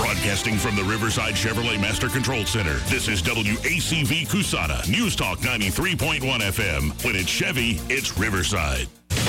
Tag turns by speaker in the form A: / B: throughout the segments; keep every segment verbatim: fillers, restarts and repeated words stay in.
A: Broadcasting from the Riverside Chevrolet Master Control Center, this is W A C V Cusana, News Talk ninety-three point one F M. When it's Chevy, it's Riverside.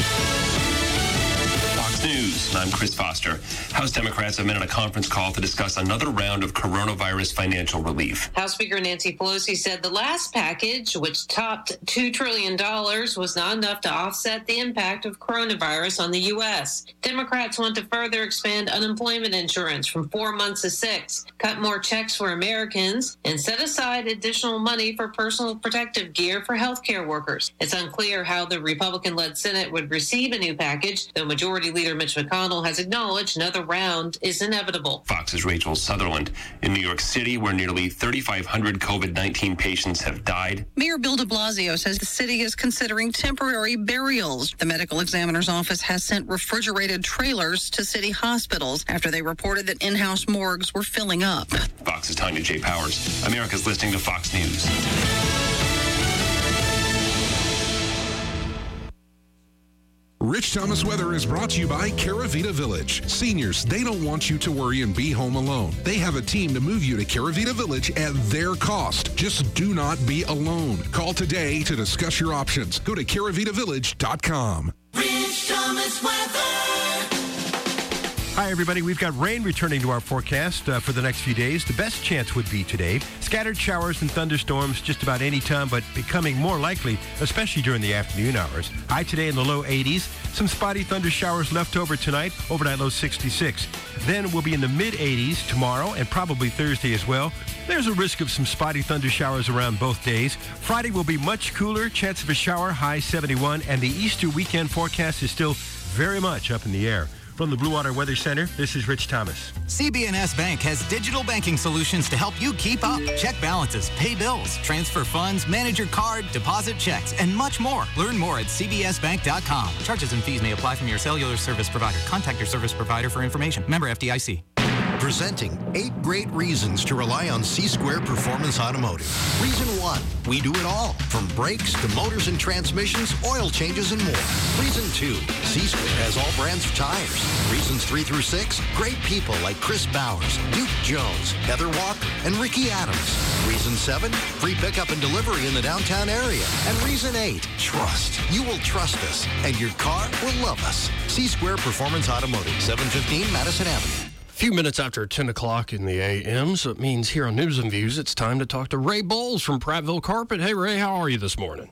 B: News. I'm Chris Foster. House Democrats have met on a conference call to discuss another round of coronavirus financial relief.
C: House Speaker Nancy Pelosi said the last package, which topped two trillion dollars, was not enough to offset the impact of coronavirus on the U S. Democrats want to further expand unemployment insurance from four months to six, cut more checks for Americans, and set aside additional money for personal protective gear for healthcare workers. It's unclear how the Republican-led Senate would receive a new package, though Majority Leader Mitch McConnell has acknowledged another round is inevitable.
B: Fox's Rachel Sutherland. In New York City, where nearly thirty-five hundred COVID nineteen patients have died.
D: Mayor Bill de Blasio says the city is considering temporary burials. The medical examiner's office has sent refrigerated trailers to city hospitals after they reported that in-house morgues were filling up.
B: Fox's Tanya J. Powers. America's listening to Fox News.
E: Rich Thomas Weather is brought to you by Caravita Village. Seniors, they don't want you to worry and be home alone. They have a team to move you to Caravita Village at their cost. Just do not be alone. Call today to discuss your options. Go to caravita village dot com.
F: Rich Thomas Weather.
G: Hi, everybody. We've got rain returning to our forecast uh, for the next few days. The best chance would be today. Scattered showers and thunderstorms just about any time, but becoming more likely, especially during the afternoon hours. High today in the low eighties. Some spotty thunder showers left over tonight. Overnight low sixty-six. Then we'll be in the mid eighties tomorrow and probably Thursday as well. There's a risk of some spotty thunder showers around both days. Friday will be much cooler. Chance of a shower, high seventy-one. And the Easter weekend forecast is still very much up in the air. From the Blue Water Weather Center, this is Rich Thomas.
H: C B N S Bank has digital banking solutions to help you keep up. Check balances, pay bills, transfer funds, manage your card, deposit checks, and much more. Learn more at c b s bank dot com. Charges and fees may apply from your cellular service provider. Contact your service provider for information. Member F D I C.
I: Presenting eight great reasons to rely on C-Square Performance Automotive. Reason one, we do it all, from brakes to motors and transmissions, oil changes, and more. Reason two, C-Square has all brands of tires. Reasons three through six, great people like Chris Bowers, Duke Jones, Heather Walker, and Ricky Adams. Reason seven, free pickup and delivery in the downtown area. And reason eight, trust. You will trust us, and your car will love us. C-Square Performance Automotive, seven fifteen Madison Avenue.
J: A few minutes after ten o'clock in the a m, so it means here on News and Views, it's time to talk to Ray Bowles from Prattville Carpet. Hey, Ray, how are you this morning?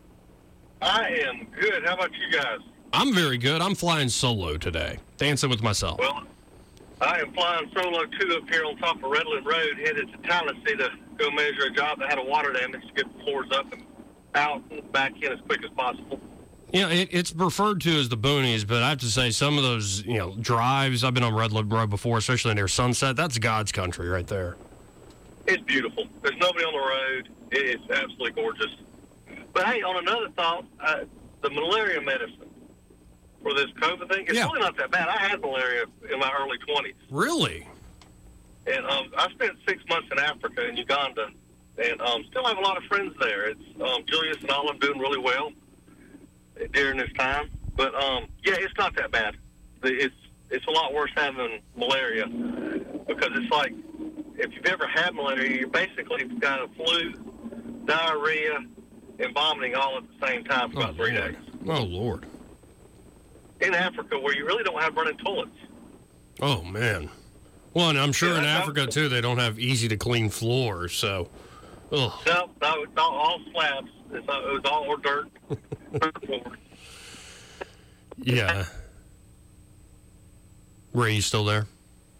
K: I am good. How about you guys?
J: I'm very good. I'm flying solo today, dancing with myself.
K: Well, I am flying solo, too, up here on top of Redland Road, headed to Tallahassee to go measure a job that had a water damage to get the floors up and out and back in as quick as possible.
J: Yeah, it, it's referred to as the boonies, but I have to say some of those, you know, drives, I've been on Redland Road before, especially near Sunset, that's God's country right there.
K: It's beautiful. There's nobody on the road. It's absolutely gorgeous. But, hey, on another thought, uh, the malaria medicine for this COVID thing, it's yeah. really not that bad. I had malaria in my early twenties.
J: Really?
K: And um, I spent six months in Africa, in Uganda, and um, still have a lot of friends there. It's um, Julius and Olive doing really well during this time. But, um, yeah, it's not that bad. It's it's a lot worse having malaria because it's like if you've ever had malaria, you basically got a flu, diarrhea, and vomiting all at the same time for
J: oh,
K: about three
J: Lord.
K: days.
J: Oh, Lord.
K: In Africa, where you really don't have running toilets.
J: Oh, man. Well, and I'm sure
K: yeah,
J: in Africa, too, they don't have easy-to-clean floors, so... Ugh.
K: No, no, it's all, all slabs. It's all, it was all dirt.
J: Yeah. Ray, you still there?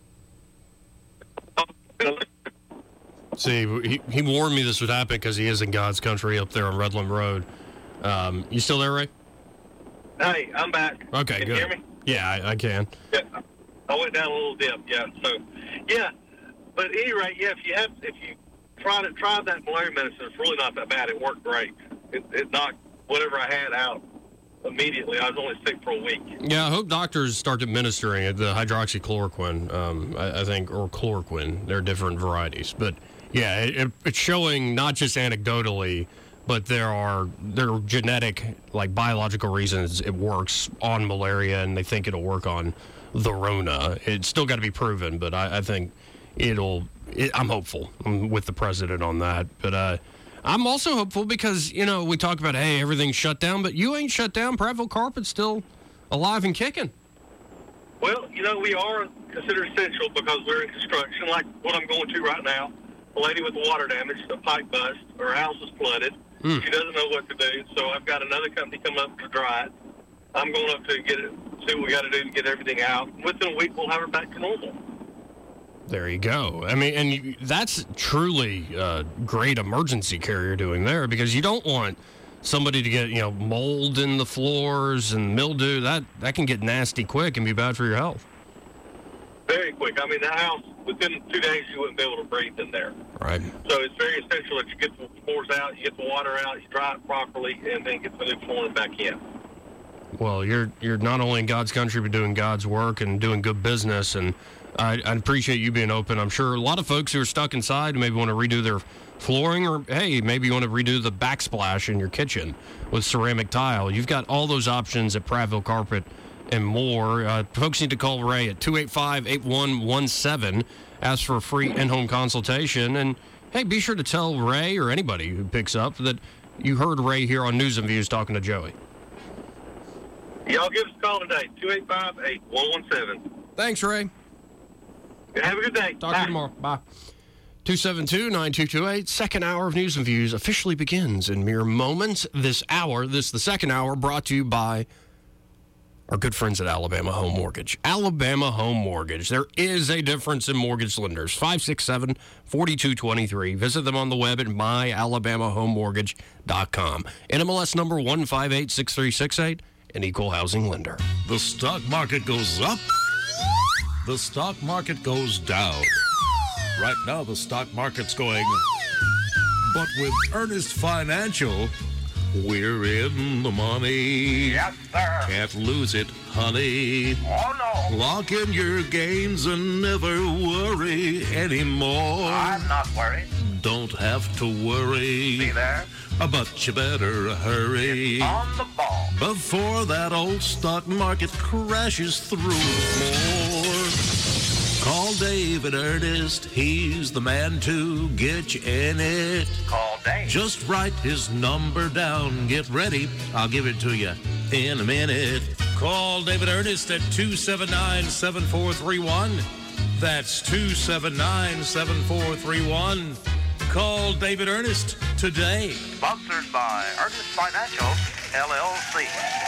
J: See, he, he warned me this would happen because he is in God's country up there on Redland Road. Um, you still there, Ray?
K: Hey, I'm back.
J: Okay,
K: can
J: good.
K: You hear me?
J: Yeah, I, I can.
K: Yeah, I went down a little dip. Yeah, so yeah, but at any rate, yeah, if you have, if you try to try that malaria medicine, it's really not that bad. It worked great. It, it knocked whatever I had out immediately. I was only sick for a week.
J: Yeah, I hope doctors start administering it, the hydroxychloroquine, um, I, I think, or chloroquine. There are different varieties. But, yeah, it, it's showing not just anecdotally, but there are there are genetic, like, biological reasons it works on malaria, and they think it'll work on the Rona. It's still got to be proven, but I, I think it'll. It, I'm hopeful I'm with the president on that, but uh, I'm also hopeful because you know we talk about hey everything's shut down, but you ain't shut down. Prattville Carpet's still alive and kicking.
K: Well, you know we are considered essential because we're in construction, like what I'm going to right now. A lady with water damage, a pipe bust, her house is flooded. Mm. She doesn't know what to do, so I've got another company coming up to dry it. I'm going up to get it, see what we got to do to get everything out. Within a week, we'll have her back to normal.
J: There you go. I mean, and you, that's truly a great emergency care you're doing there because you don't want somebody to get, you know, mold in the floors and mildew. That, that can get nasty quick and be bad for your health.
K: Very quick. I mean, the house, within two days, you wouldn't be able to breathe in there.
J: Right.
K: So it's very essential that you get the floors out, you get the water out, you dry it properly, and then get the new flooring back in.
J: Well, you're you're not only in God's country, but doing God's work and doing good business, and I, I appreciate you being open. I'm sure a lot of folks who are stuck inside maybe want to redo their flooring, or, hey, maybe you want to redo the backsplash in your kitchen with ceramic tile. You've got all those options at Prattville Carpet and more. Uh, folks need to call Ray at two eight five, eight one one seven. Ask for a free in-home consultation. And, hey, be sure to tell Ray or anybody who picks up that you heard Ray here on News and Views talking to Joey.
K: Y'all give us a call today, two eight five, eight one one seven.
J: Thanks, Ray.
K: Have a good day.
J: Talk
K: Bye.
J: to you tomorrow. Bye. two seven two, nine two two eight. Second hour of News and Views officially begins in mere moments. This hour, this the second hour, brought to you by our good friends at Alabama Home Mortgage. Alabama Home Mortgage. There is a difference in mortgage lenders. five six seven, four two two three. Visit them on the web at my alabama home mortgage dot com. N M L S number one five eight six three six eight. An equal housing lender.
L: The stock market goes up. The stock market goes down. Right now, the stock market's going. But with Ernest Financial, we're in the money.
M: Yes, sir.
L: Can't lose it, honey.
M: Oh, no.
L: Lock in your gains and never worry anymore.
M: I'm not worried.
L: Don't have to worry.
M: See there?
L: But you better hurry.
M: Get on the ball.
L: Before that old stock market crashes through more. Call David Ernest. He's the man to get you in it.
M: Call Dave.
L: Just write his number down. Get ready. I'll give it to you in a minute. Call David Ernest at two seven nine, seven four three one. That's two seven nine, seven four three one. Call David Ernest today.
M: Sponsored by Ernest Financial, L L C.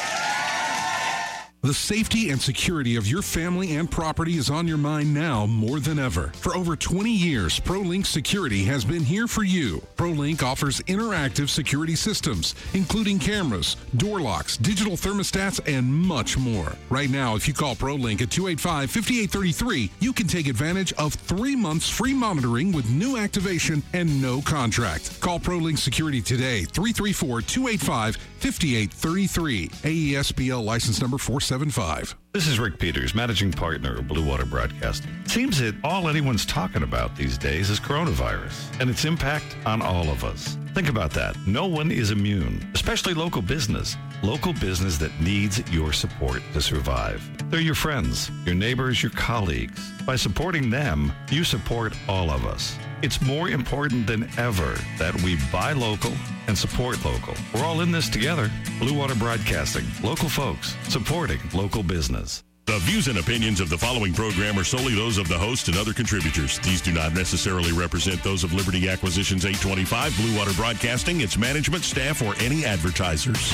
E: The safety and security of your family and property is on your mind now more than ever. For over twenty years, ProLink Security has been here for you. ProLink offers interactive security systems, including cameras, door locks, digital thermostats, and much more. Right now, if you call ProLink at two eight five, five eight three three, you can take advantage of three months free monitoring with new activation and no contract. Call ProLink Security today, three three four, two eight five, five eight three three. A E S B L license number four seven five.
N: This is Rick Peters, managing partner of Blue Water Broadcasting. It seems that all anyone's talking about these days is coronavirus and its impact on all of us. Think about that. No one is immune, especially local business. Local business that needs your support to survive. They're your friends, your neighbors, your colleagues. By supporting them, you support all of us. It's more important than ever that we buy local and support local. We're all in this together. Blue Water Broadcasting, local folks, supporting local business.
A: The views and opinions of the following program are solely those of the host and other contributors. These do not necessarily represent those of Liberty Acquisitions eight twenty-five, Blue Water Broadcasting, its management, staff, or any advertisers.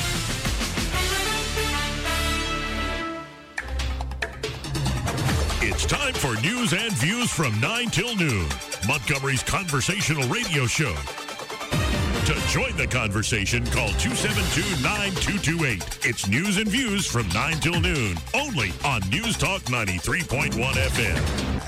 A: It's time for News and Views from nine till noon, Montgomery's conversational radio show. To join the conversation, call two seven two, nine two two eight. It's News and Views from nine till noon, only on News Talk ninety-three point one F M.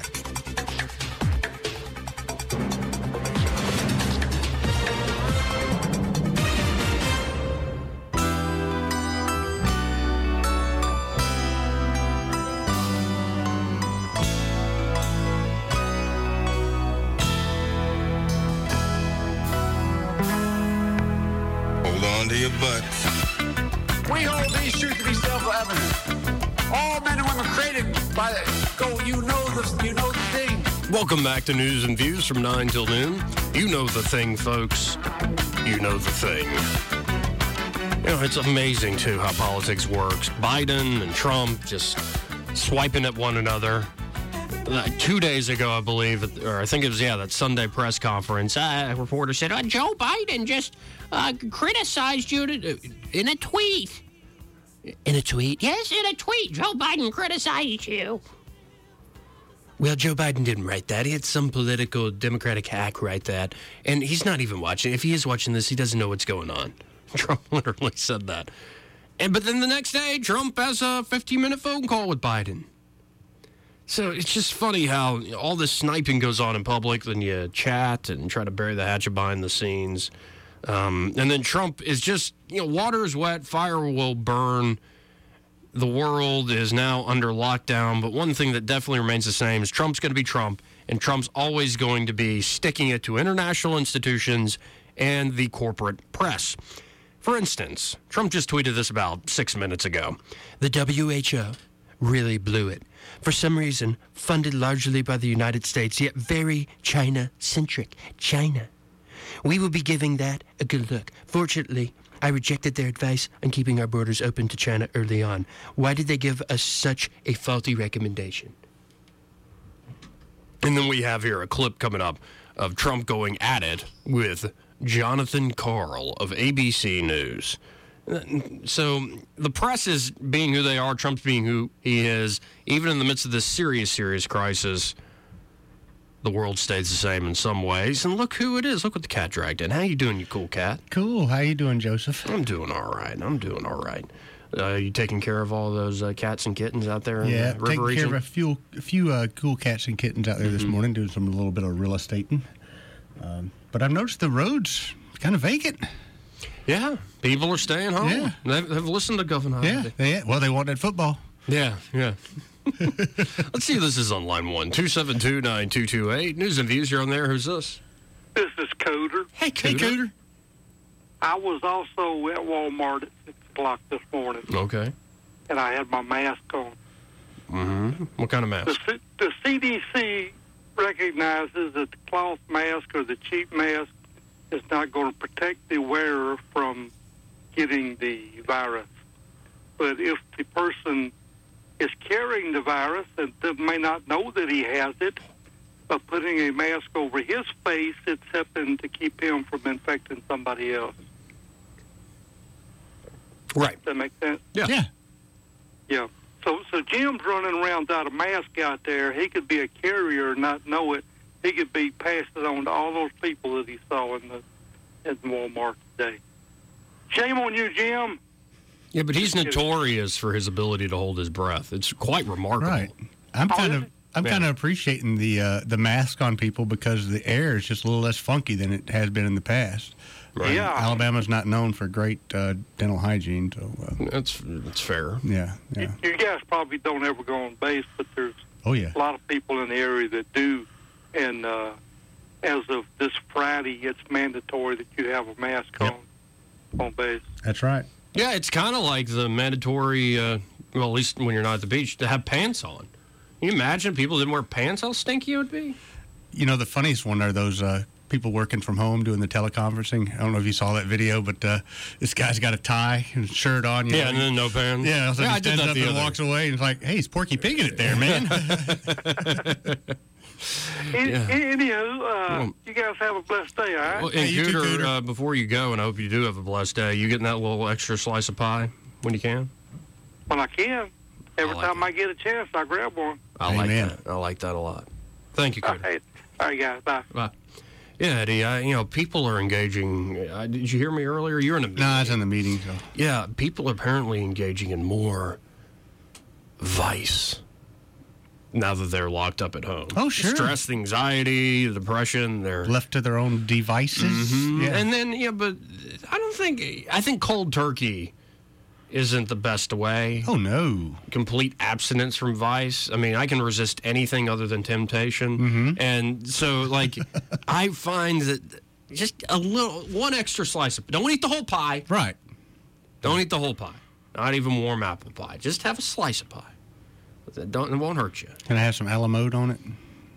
O: We hold these truths to be self-evident. All men and women created by the, go, you know the, you know the thing.
J: Welcome back to News and Views from nine till noon. You know the thing, folks. You know the thing. You know, it's amazing, too, how politics works. Biden and Trump just swiping at one another. Like two days ago, I believe, or I think it was, yeah, that Sunday press conference, uh, a reporter said, oh, Joe Biden just uh, criticized you to, in a tweet. In a tweet? Yes, in a tweet. Joe Biden criticized you. Well, Joe Biden didn't write that. He had some political Democratic hack write that. And he's not even watching. If he is watching this, he doesn't know what's going on. Trump literally said that. And But then the next day, Trump has a fifteen-minute phone call with Biden. So it's just funny how you know, all this sniping goes on in public. Then you chat and try to bury the hatchet behind the scenes. Um, and then Trump is just, you know, water is wet, fire will burn. The world is now under lockdown, but one thing that definitely remains the same is Trump's going to be Trump, and Trump's always going to be sticking it to international institutions and the corporate press. For instance, Trump just tweeted this about six minutes ago. The W H O really blew it. For some reason, funded largely by the United States, yet very China-centric. China. We will be giving that a good look. Fortunately, I rejected their advice on keeping our borders open to China early on. Why did they give us such a faulty recommendation? And then we have here a clip coming up of Trump going at it with Jonathan Karl of A B C News. So the press is being who they are, Trump's being who he is. Even in the midst of this serious, serious crisis, the world stays the same in some ways. And look who it is. Look what the cat dragged in. How you doing, you cool cat?
O: Cool. How you doing, Joseph?
J: I'm doing all right. I'm doing all right. Uh, you taking care of all those uh, cats and kittens out there in
O: yeah,
J: the river
O: taking
J: region?
O: care of a few, a few uh, cool cats and kittens out there mm-hmm. this morning, doing some a little bit of real estating. Um, but I've noticed the roads kind of vacant.
J: Yeah, people are staying home. Yeah. They've, they've listened to Governor.
O: Yeah, they, well, they want that football.
J: Yeah, yeah. Let's see if this is on line one. two seven two, nine two two eight. News and Views, you're on there. Who's this?
P: This is Cooter.
J: Hey, Cooter.
O: Hey, Cooter.
P: I was also at Walmart at six o'clock this morning.
J: Okay.
P: And I had my mask on.
J: Mm-hmm. What kind of mask?
P: The, the C D C recognizes that the cloth mask or the cheap mask is not going to protect the wearer from getting the virus. But if the person is carrying the virus and may not know that he has it, but putting a mask over his face, it's helping to keep him from infecting somebody else.
J: Right.
P: Does that make sense?
J: Yeah.
O: Yeah.
P: Yeah. So, so Jim's running around without a mask out there. He could be a carrier and not know it. He could be passing it on to all those people that he saw in the in Walmart today. Shame on you, Jim.
J: Yeah, but he's notorious for his ability to hold his breath. It's quite remarkable.
O: Right. I'm kind of I'm
J: Yeah.
O: kind of appreciating the uh, the mask on people because the air is just a little less funky than it has been in the past.
J: Right.
P: Yeah.
O: Alabama's not known for great uh, dental hygiene, so uh,
J: That's that's fair.
O: yeah, yeah.
P: You, you guys probably don't ever go on base, but there's
O: Oh yeah.
P: a lot of people in the area that do. And uh, as of this Friday, it's mandatory that you have a mask
O: Yep.
P: on on base.
O: That's right.
J: Yeah, it's kind of like the mandatory, uh, well, at least when you're not at the beach, to have pants on. Can you imagine people didn't wear pants, how stinky it would be?
O: You know, the funniest one are those uh, people working from home doing the teleconferencing. I don't know if you saw that video, but uh, this guy's got a tie and a shirt on. You
J: Yeah,
O: know,
J: and then no pants.
O: Yeah, so
J: Yeah,
O: he
J: I did
O: stands
J: that
O: up
J: the
O: and
J: other-
O: walks away, and it's like, hey, he's Porky Pigging it there, man.
P: Any,
J: Yeah.
P: Anywho, uh,
J: Well-
P: you guys have a blessed day, all right?
J: Well, and Cooter, uh, before you go, and I hope you do have a blessed day, you getting that little extra slice of pie when you can?
P: When I can. Every
J: I like
P: time I get a chance, I grab one.
J: I like
O: Amen.
J: that. I like that a lot. Thank you,
P: All
J: Cooter.
P: right, all right guys, bye.
J: Bye. Yeah, Eddie, I, you know, people are engaging. Uh, did you hear me earlier? You're in a meeting.
O: No, I was in the meeting. So.
J: Yeah, people are apparently engaging in more vice now that they're locked up at home.
O: Oh, sure.
J: Stress, anxiety, depression. They're
O: Left to their own devices.
J: Mhm.
O: Yeah.
J: And then, yeah, but I don't think, I think cold turkey isn't the best way.
O: Oh, no.
J: Complete abstinence from vice. I mean, I can resist anything other than temptation.
O: Mm-hmm.
J: And so, like, I find that just a little, one extra slice of, don't eat the whole pie.
O: Right.
J: Don't eat the whole pie. Not even warm apple pie. Just have a slice of pie. Don't, it won't hurt you.
O: Can I have some a la mode on it?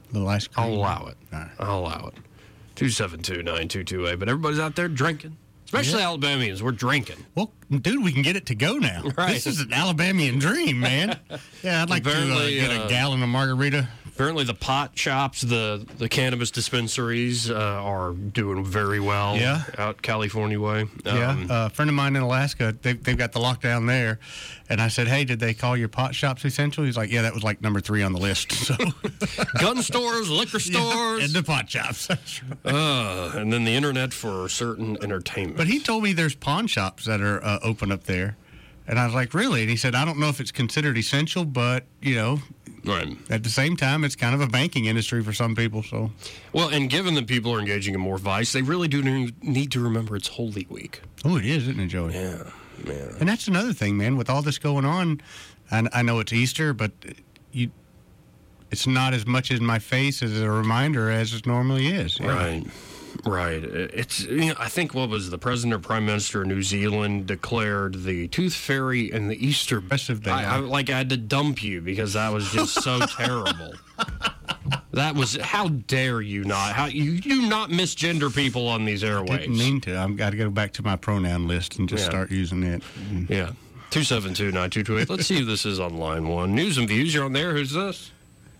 O: little ice cream.
J: I'll allow it.
O: All right.
J: I'll allow it. two seven two, nine two two eight. But everybody's out there drinking. Especially yeah. Alabamians. We're drinking.
O: Well, dude, we can get it to go now.
J: Right.
O: This is an Alabamian dream, man. Yeah, I'd like
J: Apparently,
O: to uh, get a
J: uh,
O: gallon of margarita.
J: Apparently the pot shops, the, the cannabis dispensaries uh, are doing very well
O: Yeah.
J: out California way. Um,
O: Yeah, uh, a friend of mine in Alaska, they've, they've got the lockdown there. And I said, hey, did they call your pot shops essential? He's like, yeah, that was like number three on the list. So
J: gun stores, liquor stores.
O: Yeah, and the pot shops.
J: uh, and then the internet for certain entertainment.
O: But he told me there's pawn shops that are uh, open up there. And I was like, really? And he said, I don't know if it's considered essential, but, you know,
J: right.
O: At the same time, it's kind of a banking industry for some people. So,
J: well, and given that people are engaging in more vice, they really do need to remember it's Holy Week.
O: Oh, it is, isn't it, Joey?
J: Yeah, man.
O: And that's another thing, man. With all this going on, and I know it's Easter, but you, it's not as much in my face as a reminder as it normally is. Yeah.
J: Right. Right. It's, you know, I think, what was the president or prime minister of New Zealand declared the Tooth Fairy and the Easter.
O: Best of
J: I, I, like, I had to dump you because that was just so terrible. That was, how dare you not? How you do not misgender people on these airwaves.
O: I didn't mean to. I've got to go back to my pronoun list and just
J: Yeah.
O: start using it. Mm.
J: Yeah. two seven two, nine two two eight. Let's see who this is on line one. News and Views, you're on there. Who's this?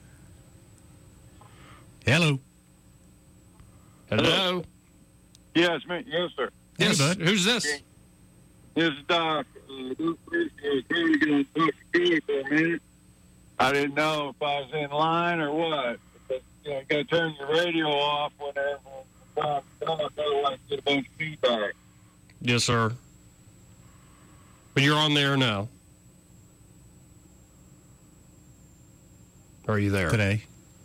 O: Hello.
J: Hello.
Q: Yes, me. Yes, sir.
J: Yes,
O: Hey, bud.
J: who's this?
Q: This is Doc. Uh, Doc Priest, uh, trying to get on Doc Kelly for a minute. I didn't know if I was in line or what. But, you know, you got to turn your radio off whenever I'm talking. Otherwise, get a bunch of feedback.
J: Yes, sir. But you're on there now. Are you there?
O: Today.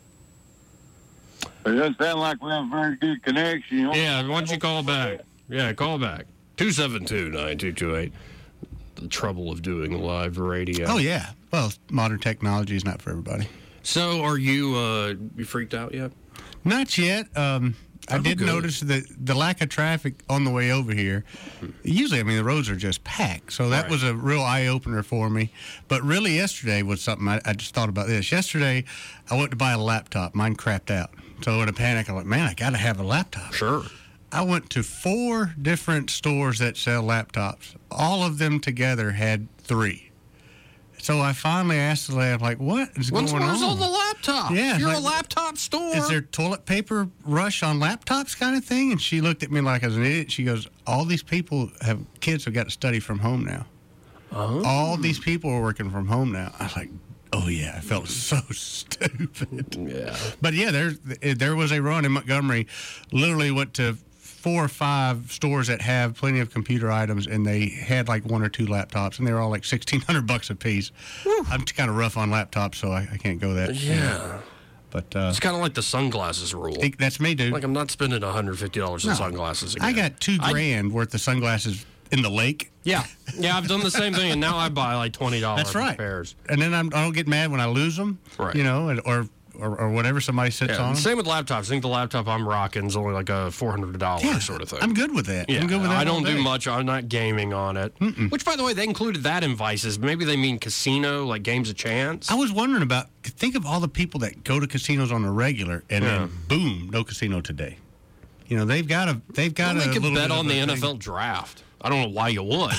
Q: It doesn't sound like we have a very good connection. You know?
J: Yeah, why don't you call back? Yeah, call back. two seven two, nine two two eight. The trouble of doing live radio.
O: Oh, yeah. Well, modern technology is not for everybody.
J: So, are you uh, you freaked out yet?
O: Not yet. Um, I
J: Oh,
O: did
J: good.
O: notice the the lack of traffic on the way over here. Usually, I mean, the roads are just packed, so that
J: Right.
O: was a real eye opener for me. But really, yesterday was something I, I just thought about this. Yesterday, I went to buy a laptop. Mine crapped out. So in a panic, I'm like, man, I got to have a laptop.
J: Sure.
O: I went to four different stores that sell laptops. All of them together had three. So I finally asked the lady, I'm like, what is
J: When's,
O: going
J: where's
O: on?
J: all the laptops?
O: Yeah,
J: You're
O: like-
J: a laptop store.
O: Is there toilet paper rush on laptops kind of thing? And she looked at me like I was an idiot. She goes, all these people have, kids have got to study from home now.
J: Oh.
O: All these people are working from home now. I was like, oh, yeah, I felt so stupid.
J: Yeah.
O: But, yeah, there, there was a run in Montgomery. Literally went to four or five stores that have plenty of computer items, and they had like one or two laptops, and they were all like sixteen hundred bucks a piece. Whew. I'm kind of rough on laptops, so I, I can't go that.
J: Yeah.
O: But uh,
J: It's kind of like the sunglasses rule.
O: think that's me, dude.
J: Like, I'm not spending one hundred fifty dollars on
O: No.
J: sunglasses again.
O: I got two
J: I-
O: grand worth of sunglasses in the lake.
J: Yeah. Yeah, I've done the same thing, and now I buy like twenty dollars
O: That's right.
J: pairs.
O: And then I'm, I don't get mad when I lose them.
J: Right.
O: You know, and, or, or or whatever somebody sits
J: Yeah,
O: on. 'em.
J: same with laptops. I think the laptop I'm rocking is only like a four hundred dollars
O: Yeah,
J: sort of thing.
O: I'm good with that.
J: Yeah,
O: I'm good with that
J: I
O: all
J: don't do
O: day.
J: much. I'm not gaming on it.
O: Mm-mm.
J: Which, by the way, they included that in Vices. Maybe they mean casino, like games of chance.
O: I was wondering about. Think of all the people that go to casinos on a regular, and
J: Yeah.
O: then boom, no casino today. You know, they've got a they've got
J: Well,
O: a
J: they could
O: little
J: bet
O: bit
J: on
O: of
J: the
O: a
J: N F L
O: thing.
J: draft. I don't know why you would,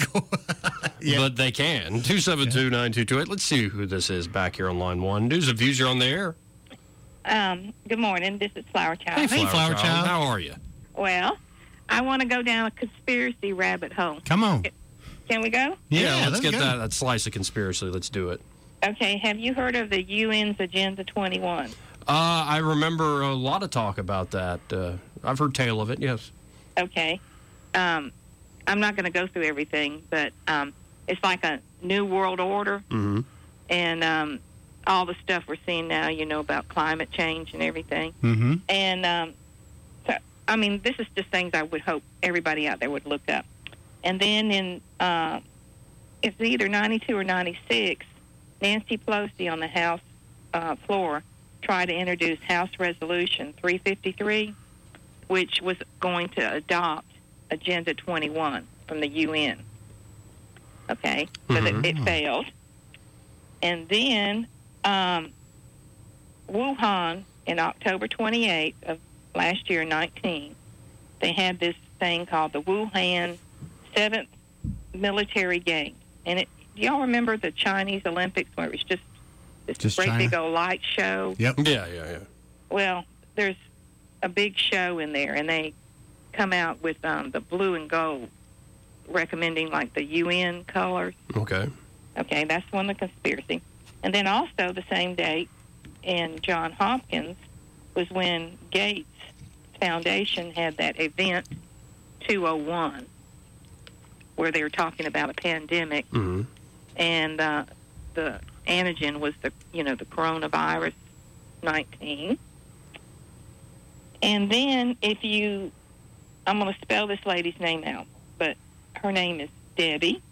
J: but they can. two seven two, nine two two eight. Let's see who this is back here on line one. News and Views, you're on the air.
R: Um, good morning. This is Flower Child.
J: Hey, Flower, Child. How are you?
R: Well, I want to go down a conspiracy rabbit hole.
O: Come on.
R: Can we go?
J: Yeah, let's
O: let's
J: get
O: go.
J: that, that slice of conspiracy. Let's do it.
R: Okay. Have you heard of the U N's Agenda twenty-one?
J: Uh, I remember a lot of talk about that. Uh, I've heard tale of it, yes.
R: Okay. Um, I'm not going to go through everything, but um, it's like a new world order,
J: Mm-hmm.
R: and um, all the stuff we're seeing now, you know, about climate change and everything.
O: Mm-hmm.
R: And, um, so, I mean, this is just things I would hope everybody out there would look up. And then in, uh, it's either ninety-two or ninety-six, Nancy Pelosi on the House uh, floor tried to introduce House Resolution three fifty-three, which was going to adopt Agenda twenty-one from the U N. Okay? So
J: Mhm.
R: that it failed. And then um, Wuhan in October twenty-eighth of last year, nineteen, they had this thing called the Wuhan seventh Military Games. And it, do y'all remember the Chinese Olympics where it was just this
O: Just
R: great
O: China?
R: big old light show?
O: Yep.
J: Yeah, yeah, yeah.
R: Well, there's a big show in there, and they come out with um, the blue and gold, recommending like the U N colors.
J: Okay.
R: Okay, that's one of the conspiracy. And then also the same date in Johns Hopkins was when Gates Foundation had that event two oh one where they were talking about a pandemic,
J: Mm-hmm.
R: and uh, the antigen was the, you know, the coronavirus nineteen. And then if you, I'm going to spell this lady's name out, but her name is Debbie,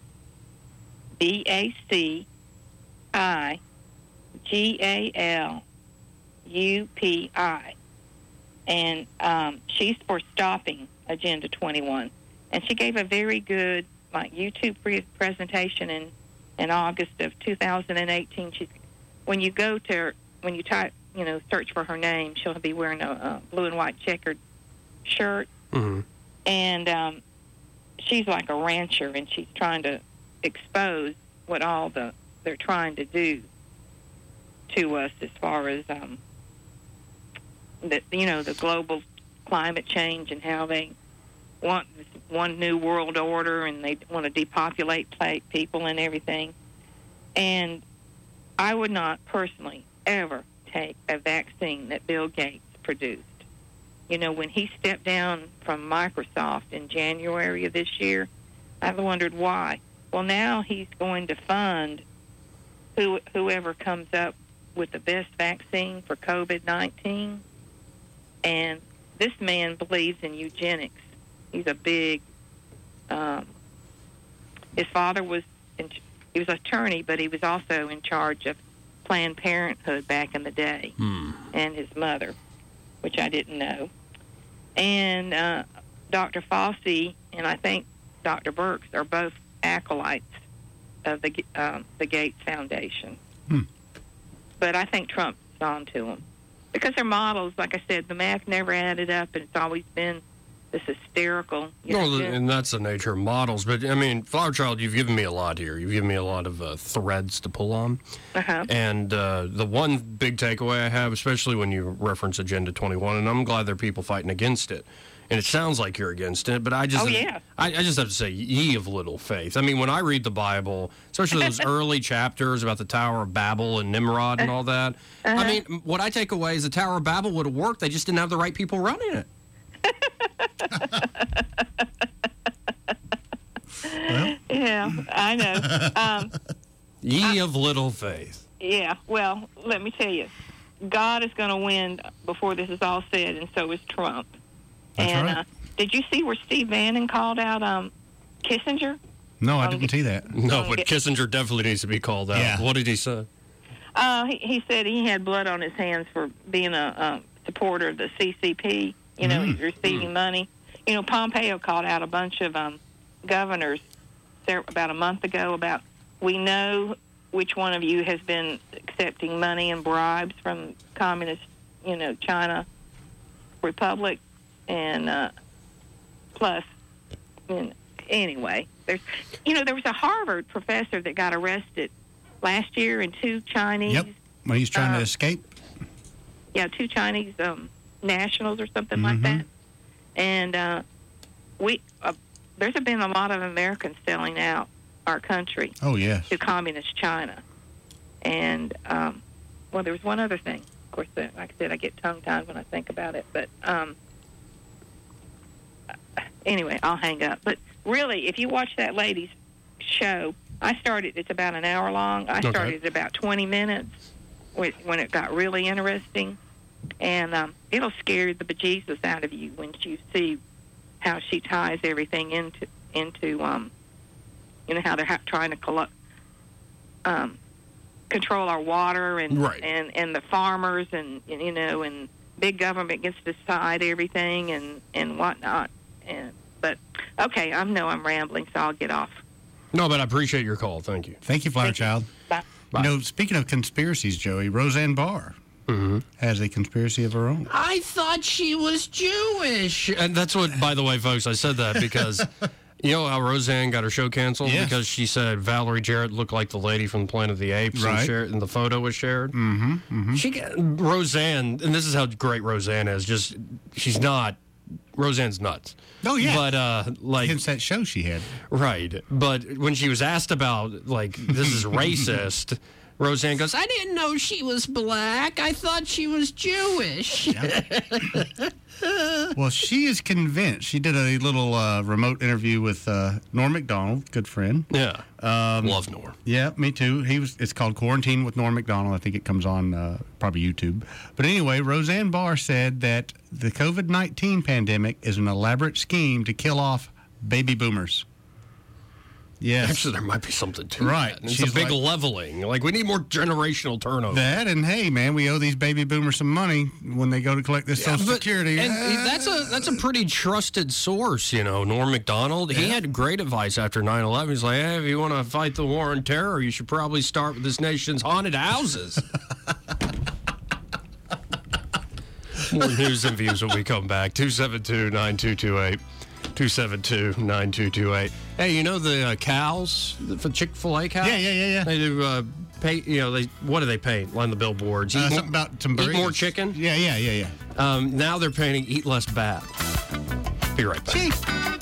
R: B A C I G A L U P I. And um, she's for stopping Agenda twenty-one. And she gave a very good like YouTube pre- presentation in, in August of two thousand eighteen. She's, when you go to her, when you type, you know, search for her name, she'll be wearing a, a blue and white checkered shirt.
J: Mm-hmm.
R: And um, she's like a rancher, and she's trying to expose what all the they're trying to do to us as far as um, the, you know, the global climate change and how they want this one new world order, and they want to depopulate pla- people and everything. And I would not personally ever take a vaccine that Bill Gates produced. You know, when he stepped down from Microsoft in January of this year, I wondered why. Well, now he's going to fund who, whoever comes up with the best vaccine for COVID nineteen. And this man believes in eugenics. He's a big, um, his father was, in, he was an attorney, but he was also in charge of Planned Parenthood back in the day,
J: Hmm.
R: and his mother, which I didn't know. And uh, Doctor Fauci and I think Doctor Birx are both acolytes of the um, the Gates Foundation.
O: Hmm.
R: But I think Trump's on to them. Because they're models, like I said, the math never added up, and it's always been this hysterical. You
J: No,
R: know,
J: and that's the nature of models. But, I mean, Flower Child, you've given me a lot here. You've given me a lot of uh, threads to pull on.
R: Uh-huh.
J: And uh, the one big takeaway I have, especially when you reference Agenda twenty-one, and I'm glad there are people fighting against it. And it sounds like you're against it, but I just
R: Oh,
J: have,
R: yeah.
J: I, I just have to say, ye of little faith. I mean, when I read the Bible, especially those early chapters about the Tower of Babel and Nimrod and all that,
R: Uh-huh.
J: I mean, what I take away is the Tower of Babel would have worked. They just didn't have the right people running it.
R: Yeah, I know. Um,
J: Ye of little faith.
R: yeah, well, let me tell you, God is going to win before this is all said, and so is Trump.
O: That's
R: and
O: right.
R: uh, did you see where Steve Bannon called out um, Kissinger?
O: No, I
R: Um,
O: didn't see that.
J: No,
R: Um,
J: but
R: get-
J: Kissinger definitely needs to be called out.
O: Yeah.
J: What did he say?
R: Uh, he, he said he had blood on his hands for being a, a supporter of the C C P. You know,
O: Mm.
R: he's receiving money. You know, Pompeo called out a bunch of um, governors there about a month ago about, we know which one of you has been accepting money and bribes from communist, you know, China Republic, and uh, plus, you know, anyway, there's, you know, there was a Harvard professor that got arrested last year, and two Chinese,
O: Yep. When he's trying
R: Uh,
O: to escape.
R: yeah, two Chinese um, nationals or something like
O: Mhm.
R: that. And uh, we, uh, there's been a lot of Americans selling out our country
O: Oh, yes.
R: to communist China. And, um, well, there was one other thing. Of course, uh, like I said, I get tongue-tied when I think about it. But um, anyway, I'll hang up. But really, if you watch that lady's show, I started, it's about an hour long. I
J: Okay.
R: started at about twenty minutes when when it got really interesting. And um, it'll scare the bejesus out of you when you see how she ties everything into, into um, you know, how they're ha- trying to collect, um, control our water and,
J: Right.
R: and, and the farmers and, and, you know, and big government gets to decide everything and, and whatnot. And, but, okay, I know I'm rambling, so I'll get off.
J: No, but I appreciate your call. Thank you.
O: Thank you, Flower
R: Thank you.
O: Child.
R: Bye.
J: Bye.
O: You know, speaking of conspiracies, Joey, Roseanne Barr
J: mm-hmm.
O: has a conspiracy of her own.
J: I thought she was Jewish. And that's what, by the way, folks, I said that because, you know how Roseanne got her show canceled?
O: Yes.
J: Because she said Valerie Jarrett looked like the lady from Planet of the Apes,
O: Right.
J: and, shared, and the photo was shared.
O: Mm-hmm, mm-hmm.
J: She got, Roseanne, and this is how great Roseanne is, just, she's not, Roseanne's nuts.
O: Oh, yeah.
J: But, uh, like.
O: Hence that show she had.
J: Right. But when she was asked about, like, this is racist, Roseanne goes, I didn't know she was black. I thought she was Jewish.
O: Well, she is convinced. She did a little uh, remote interview with uh, Norm Macdonald, good friend.
J: Yeah.
O: Um,
J: Love Norm.
O: Yeah, me too. He was. It's called Quarantine with Norm Macdonald. I think it comes on uh, probably YouTube. But anyway, Roseanne Barr said that the COVID nineteen pandemic is an elaborate scheme to kill off baby boomers. Yes.
J: Actually, there might be something to
O: Right.
J: that. It's
O: She's
J: a big
O: like-
J: leveling. Like, we need more generational turnover.
O: That and hey, man, we owe these baby boomers some money when they go to collect this Social
J: But-
O: Security.
J: And
O: Ah.
J: that's a that's a pretty trusted source, you know. Norm Macdonald, he had great advice after nine eleven. He's like, hey, if you want to fight the war on terror, you should probably start with this nation's haunted houses. More news and views when we come back. two seven two, nine two two eight. two seven two, nine two two eight. Hey, you know the uh, cows for Chick-fil-A cows?
O: Yeah, yeah, yeah, yeah.
J: They do uh, pay. You know, they what do they paint on the billboards?
O: Uh,
J: Eat
O: something
J: more,
O: about some
J: eat more
O: burritos.
J: chicken.
O: Yeah, yeah, yeah, yeah.
J: Um, now they're painting eat less bat. Be right back.
O: Gee.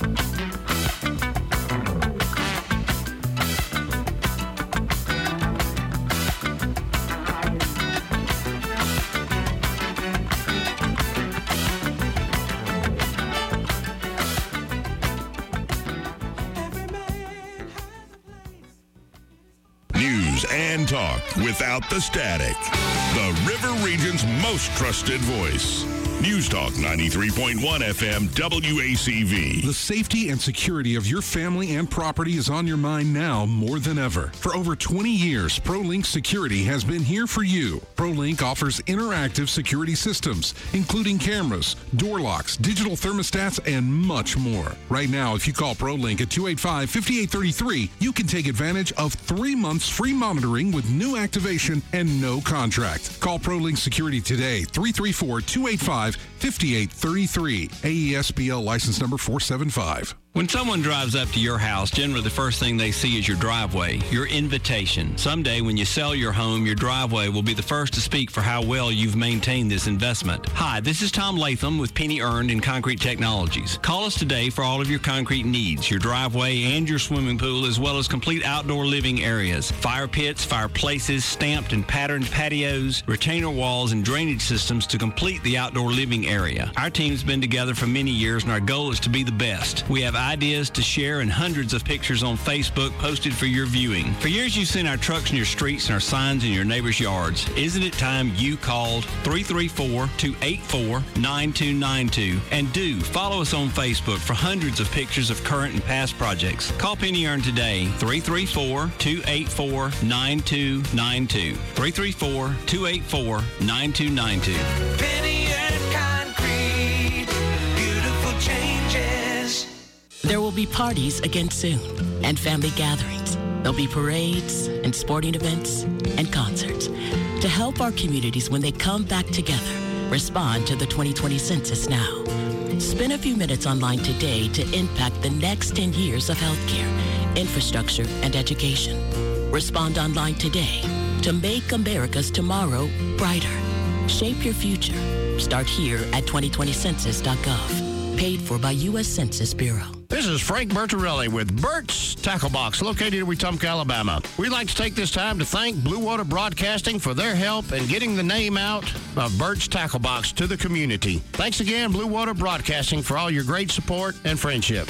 A: News and talk without the static. The River Region's most trusted voice. News Talk ninety-three point one F M W A C V.
E: The safety and security of your family and property is on your mind now more than ever. For over twenty years, ProLink Security has been here for you. ProLink offers interactive security systems, including cameras, door locks, digital thermostats, and much more. Right now, if you call ProLink at two eight five, five eight three three, you can take advantage of three months free monitoring with new activation and no contract. Call ProLink Security today, three three four, two eight five, five eight three three. A E S B L license number four seven five.
S: When someone drives up to your house, generally the first thing they see is your driveway, your invitation. Someday when you sell your home, your driveway will be the first to speak for how well you've maintained this investment. Hi, this is Tom Latham with Penny Earned and Concrete Technologies. Call us today for all of your concrete needs, your driveway and your swimming pool, as well as complete outdoor living areas, fire pits, fireplaces, stamped and patterned patios, retainer walls, and drainage systems to complete the outdoor living area. Our team's been together for many years, and our goal is to be the best. We have ideas to share and hundreds of pictures on Facebook posted for your viewing. For years, you've seen our trucks in your streets and our signs in your neighbors' yards. Isn't it time you called three three four, two eight four, nine two nine two? And do follow us on Facebook for hundreds of pictures of current and past projects. Call Penny Earn today, three three four, two eight four, nine two nine two. three three four, two eight four, nine two nine two.
F: Penny Earned Concrete, beautiful changes.
T: There will be parties again soon and family gatherings. There'll be parades and sporting events and concerts to help our communities when they come back together. Respond to the twenty twenty census now. Spend a few minutes online today to impact the next ten years of healthcare, infrastructure, and education. Respond online today to make America's tomorrow brighter. Shape your future. Start here at twenty twenty census dot gov. Paid for by U S Census Bureau.
U: This is Frank Bertorelli with Bert's Tackle Box, located in Wetumpka, Alabama. We'd like to take this time to thank Blue Water Broadcasting for their help in getting the name out of Bert's Tackle Box to the community. Thanks again, Blue Water Broadcasting, for all your great support and friendship.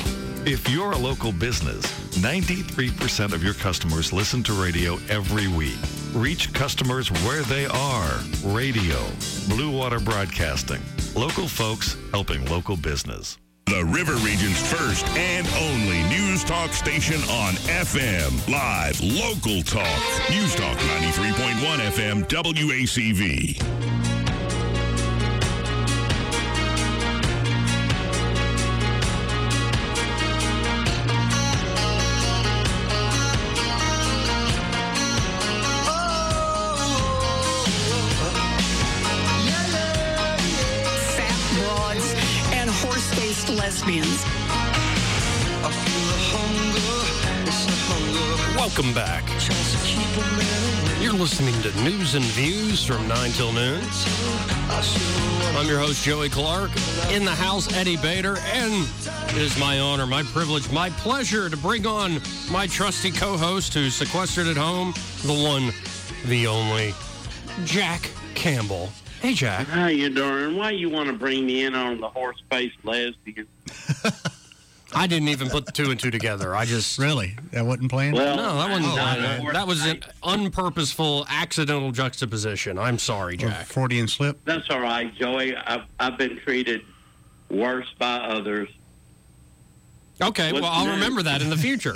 N: If you're a local business, ninety-three percent of your customers listen to radio every week. Reach customers where they are. Radio, Blue Water Broadcasting. Local folks helping local business.
A: The River Region's first and only news talk station on F M. Live, local talk. News Talk ninety-three point one F M W A C V.
C: lesbians.
J: Welcome back. You're listening to News and Views from nine till noon. I'm your host, Joey Clark. In the house, Eddie Bader. And it is my honor, my privilege, my pleasure to bring on my trusty co-host who's sequestered at home, the one, the only, Jack Campbell. Hey, Jack.
V: How you doing? Why you want to bring me in on the horse-faced lesbian?
J: I didn't even put the two and two together. I just
O: really that wasn't planned.
V: Well,
J: no, that wasn't.
V: Oh,
J: planned.
V: no.
J: That was an unpurposeful, accidental juxtaposition. I'm sorry, Jack.
O: Freudian slip.
V: That's all right, Joey. I've I've been treated worse by others.
J: Okay,
V: What's
J: well, I'll
V: next?
J: remember that in the future.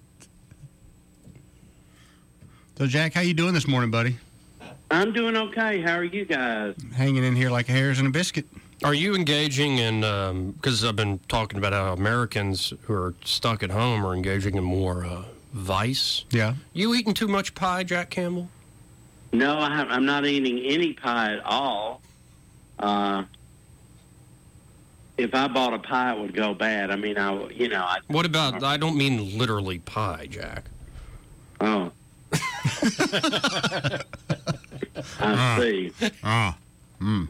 O: So, Jack, how you doing this morning, buddy?
V: I'm doing okay. How are you guys?
O: Hanging in here like hairs in a biscuit.
J: Are you engaging in, because I've been talking about how Americans who are stuck at home are engaging in more uh, vice.
O: Yeah.
J: You eating too much pie, Jack Campbell?
V: No, I have, I'm not eating any pie at all. Uh, if I bought a pie, it would go bad. I mean, I, you know. I,
J: What about, I don't mean literally pie, Jack.
V: Oh. I see.
O: Ah. Mm.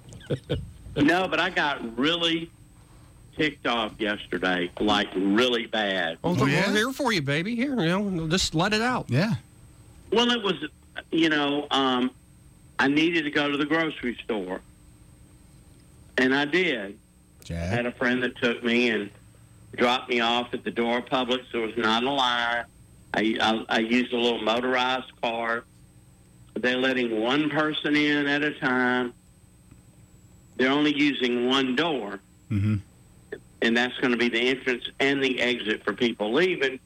V: No, but I got really ticked off yesterday, like really bad.
J: Oh, we're here for you, baby. Here, you know, just let it out.
O: Yeah.
V: Well, it was, you know, um, I needed to go to the grocery store, and I did.
O: Jack.
V: I had a friend that took me and dropped me off at the door of Publix. There was not a line. I, I, I used a little motorized car. They're letting one person in at a time. They're only using one door,
O: mm-hmm.
V: and that's going to be the entrance and the exit for people leaving.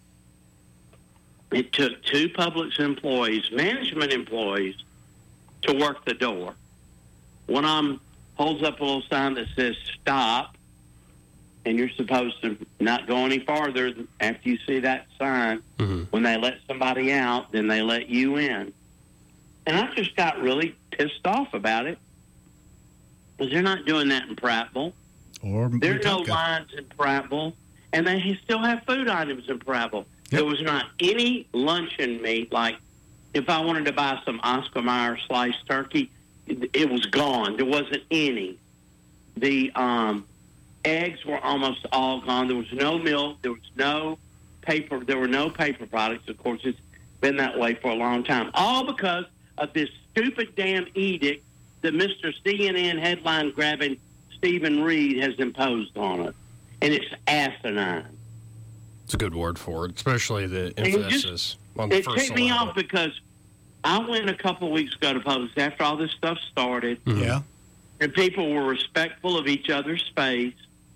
V: It took two Publix employees, management employees, to work the door. One of them holds up a little sign that says stop, and you're supposed to not go any farther after you see that sign.
J: Mm-hmm.
V: When they let somebody out, then they let you in. And I just got really pissed off about it. Because they're not doing that in Prattville.
O: Or
V: There are no
O: Wetumpka.
V: lines in Prattville, and they still have food items in Prattville. There was not any luncheon meat. Like, if I wanted to buy some Oscar Mayer sliced turkey, it, it was gone. There wasn't any. The um, eggs were almost all gone. There was no milk. There was no paper. There were no paper products. Of course, it's been that way for a long time. All because of this stupid damn edict that Mister C N N headline-grabbing Stephen Reed has imposed on us. And it's asinine.
J: It's a good word for it, especially the
V: And just-
J: emphasis on the
V: It
J: first
V: ticked me
J: syllable.
V: off because I went a couple of weeks ago to Publix after all this stuff started.
J: Mm-hmm.
O: Yeah.
V: And people were respectful of each other's space.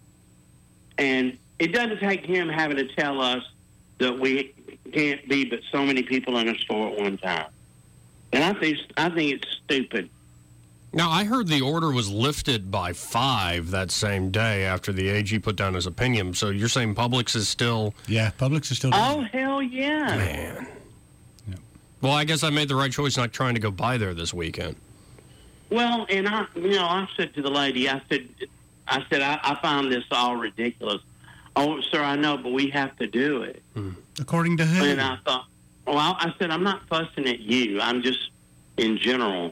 V: And it doesn't take him having to tell us that we can't be but so many people in a store at one time. And I think I think it's stupid.
J: Now, I heard the order was lifted by five that same day after the A G put down his opinion. So you're saying Publix is still...
O: Yeah, Publix is still doing
V: Oh, hell yeah.
J: Man. Well, I guess I made the right choice not trying to go by there this weekend.
V: Well, and I, you know, I said to the lady, I said, I said, I, I find this all ridiculous. Oh, sir, I know, but we have to do it.
O: According to who?
V: And I thought, well, I said, I'm not fussing at you. I'm just in general.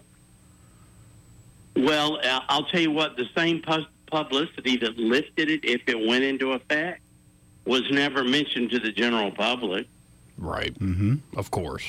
V: Well, I- I'll tell you what, the same pu- publicity that lifted it, if it went into effect, was never mentioned to the general public.
J: Right.
O: Mm-hmm.
J: Of course.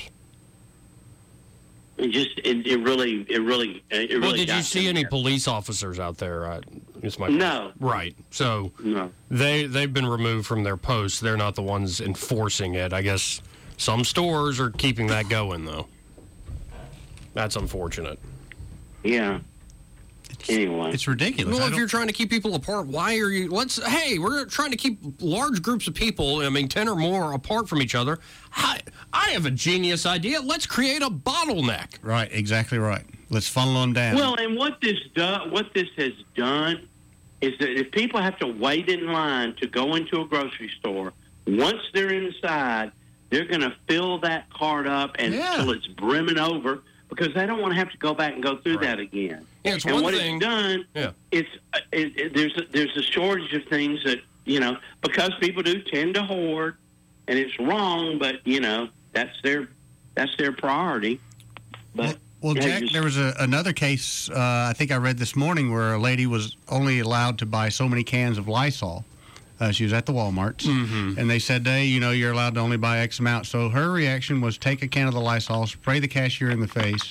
V: It just, it, it really, it really, it really
J: Well, did you
V: got
J: see
V: to
J: any
V: me.
J: police officers out there? I, it's my
V: No.
J: Right. So
V: No.
J: they they've been removed from their posts. They're not the ones enforcing it. I guess some stores are keeping that going, though. That's unfortunate.
V: Yeah. Anyway.
O: It's ridiculous. I
J: Well, if
O: don't-
J: you're trying to keep people apart, why are you? Let's. Hey, we're trying to keep large groups of people. I mean, ten or more apart from each other. I, I have a genius idea. Let's create a bottleneck.
O: Right, exactly right. Let's funnel them down.
V: Well, and what this do, what this has done is that if people have to wait in line to go into a grocery store, once they're inside, they're going to fill that cart up and
O: Yeah.
V: until it's brimming over because they don't want to have to go back and go through that again.
J: Yeah, it's
V: and
J: one
V: what
J: thing-
V: it's done,
J: Yeah.
V: it's uh, it, it, there's a, there's a shortage of things that you know because people do tend to hoard, and it's wrong. But you know that's their that's their priority. But
O: Well,
V: yeah,
O: Jack,
V: just-
O: there was a, another case uh, I think I read this morning where a lady was only allowed to buy so many cans of Lysol. Uh, she was at the Walmarts,
J: Mm-hmm.
O: and they said, hey, you know, you're allowed to only buy X amount. So her reaction was take a can of the Lysol, spray the cashier in the face,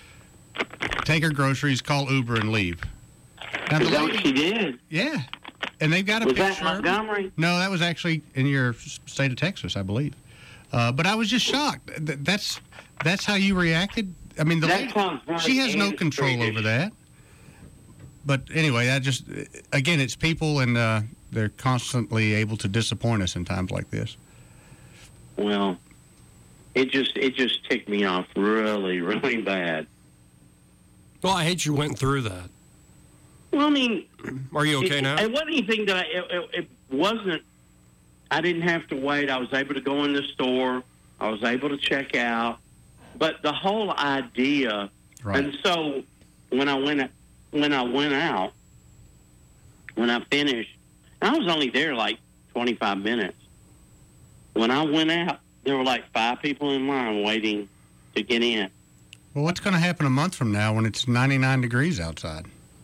O: take her groceries, call Uber, and leave. Now,
V: Is that what she did?
O: Yeah. And they've got a
V: Was that
O: picture.
V: Montgomery?
O: No, that was actually in your state of Texas, I believe. Uh, but I was just shocked. Th- That's that's how you reacted? I mean, the
V: That
O: lady,
V: sounds very
O: she has no control
V: Swedish.
O: over that. But anyway, I just, again, it's people, and uh, they're constantly able to disappoint us in times like this.
V: Well, it just it just ticked me off really, really bad.
J: Well, I hate you went through that.
V: Well, I mean,
J: Are you okay
V: it,
J: now?
V: It wasn't anything that I, it, it, it wasn't. I didn't have to wait. I was able to go in the store. I was able to check out. But the whole idea,
O: Right.
V: and so when I went when I went out, when I finished, and I was only there like twenty-five minutes. When I went out, there were like five people in line waiting to get in.
O: Well, what's going to happen a month from now when it's ninety-nine degrees outside?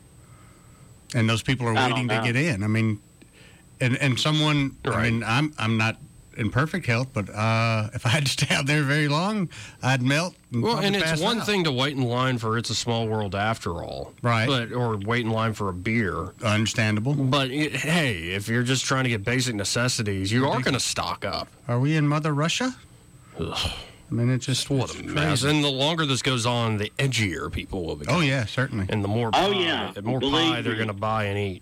O: And those people are
V: I don't
O: waiting to
V: know.
O: get in. I mean, and and someone, I mean, I'm I'm not in perfect health, but uh, if I had to stay out there very long, I'd melt. And
J: Well,
O: probably
J: and it's
O: pass
J: one
O: out.
J: thing to wait in line for It's a Small World after all.
O: Right.
J: But, or wait in line for a beer.
O: Understandable.
J: But, it, hey, if you're just trying to get basic necessities, you are going to stock up.
O: Are we in Mother Russia?
J: Ugh.
O: I mean, it's just
J: What
O: it's
J: a mess.
O: crazy.
J: And the longer this goes on, the edgier people will become.
O: Oh, yeah, certainly.
J: And the more
V: Oh,
J: pie,
V: yeah.
J: the more
V: Believe
J: pie they're
V: me.
J: going to buy and eat,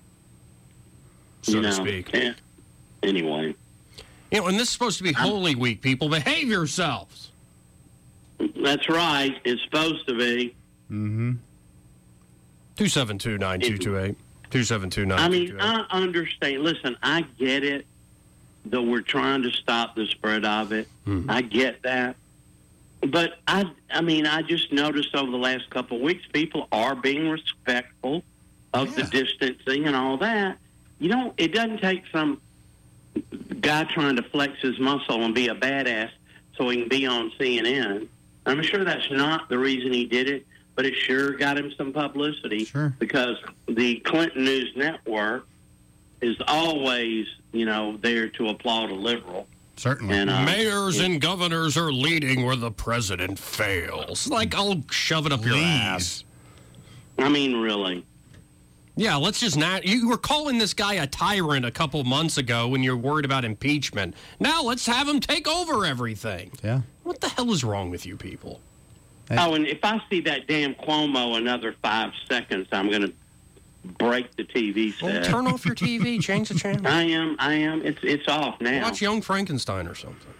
J: so
V: you
J: to
V: know.
J: speak.
V: Yeah. Anyway,
J: You know, and this is supposed to be Holy Week, people. Behave yourselves.
V: that's right. It's supposed to be.
O: Mm-hmm.
J: two seven two, nine two two eight. two seven two,
V: I
J: nine two
V: mean,
J: two eight.
V: I understand. Listen, I get it. That we're trying to stop the spread of it.
J: Mhm.
V: I get that. But I, I mean, I just noticed over the last couple of weeks, people are being respectful of the distancing and all that. You know, it doesn't take some guy trying to flex his muscle and be a badass so he can be on C N N. I'm sure that's not the reason he did it, but it sure got him some publicity because the Clinton News Network is always, you know, there to applaud a liberal.
O: Certainly.
V: And, uh,
J: Mayors and governors are leading where the president fails. Like, I'll shove it up your ass.
V: I mean, really.
J: Yeah, let's just not. You were calling this guy a tyrant a couple months ago when you were worried about impeachment. Now let's have him take over everything.
O: Yeah.
J: What the hell is wrong with you people?
V: Oh, and if I see that damn Cuomo another five seconds, I'm going to break the T V set.
J: Well, turn off your T V, change the channel.
V: I am, I am. It's it's off now.
J: Watch Young Frankenstein or something.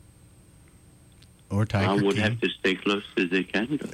O: Or Tiger
V: I would
O: King.
V: have to stay close to the candle.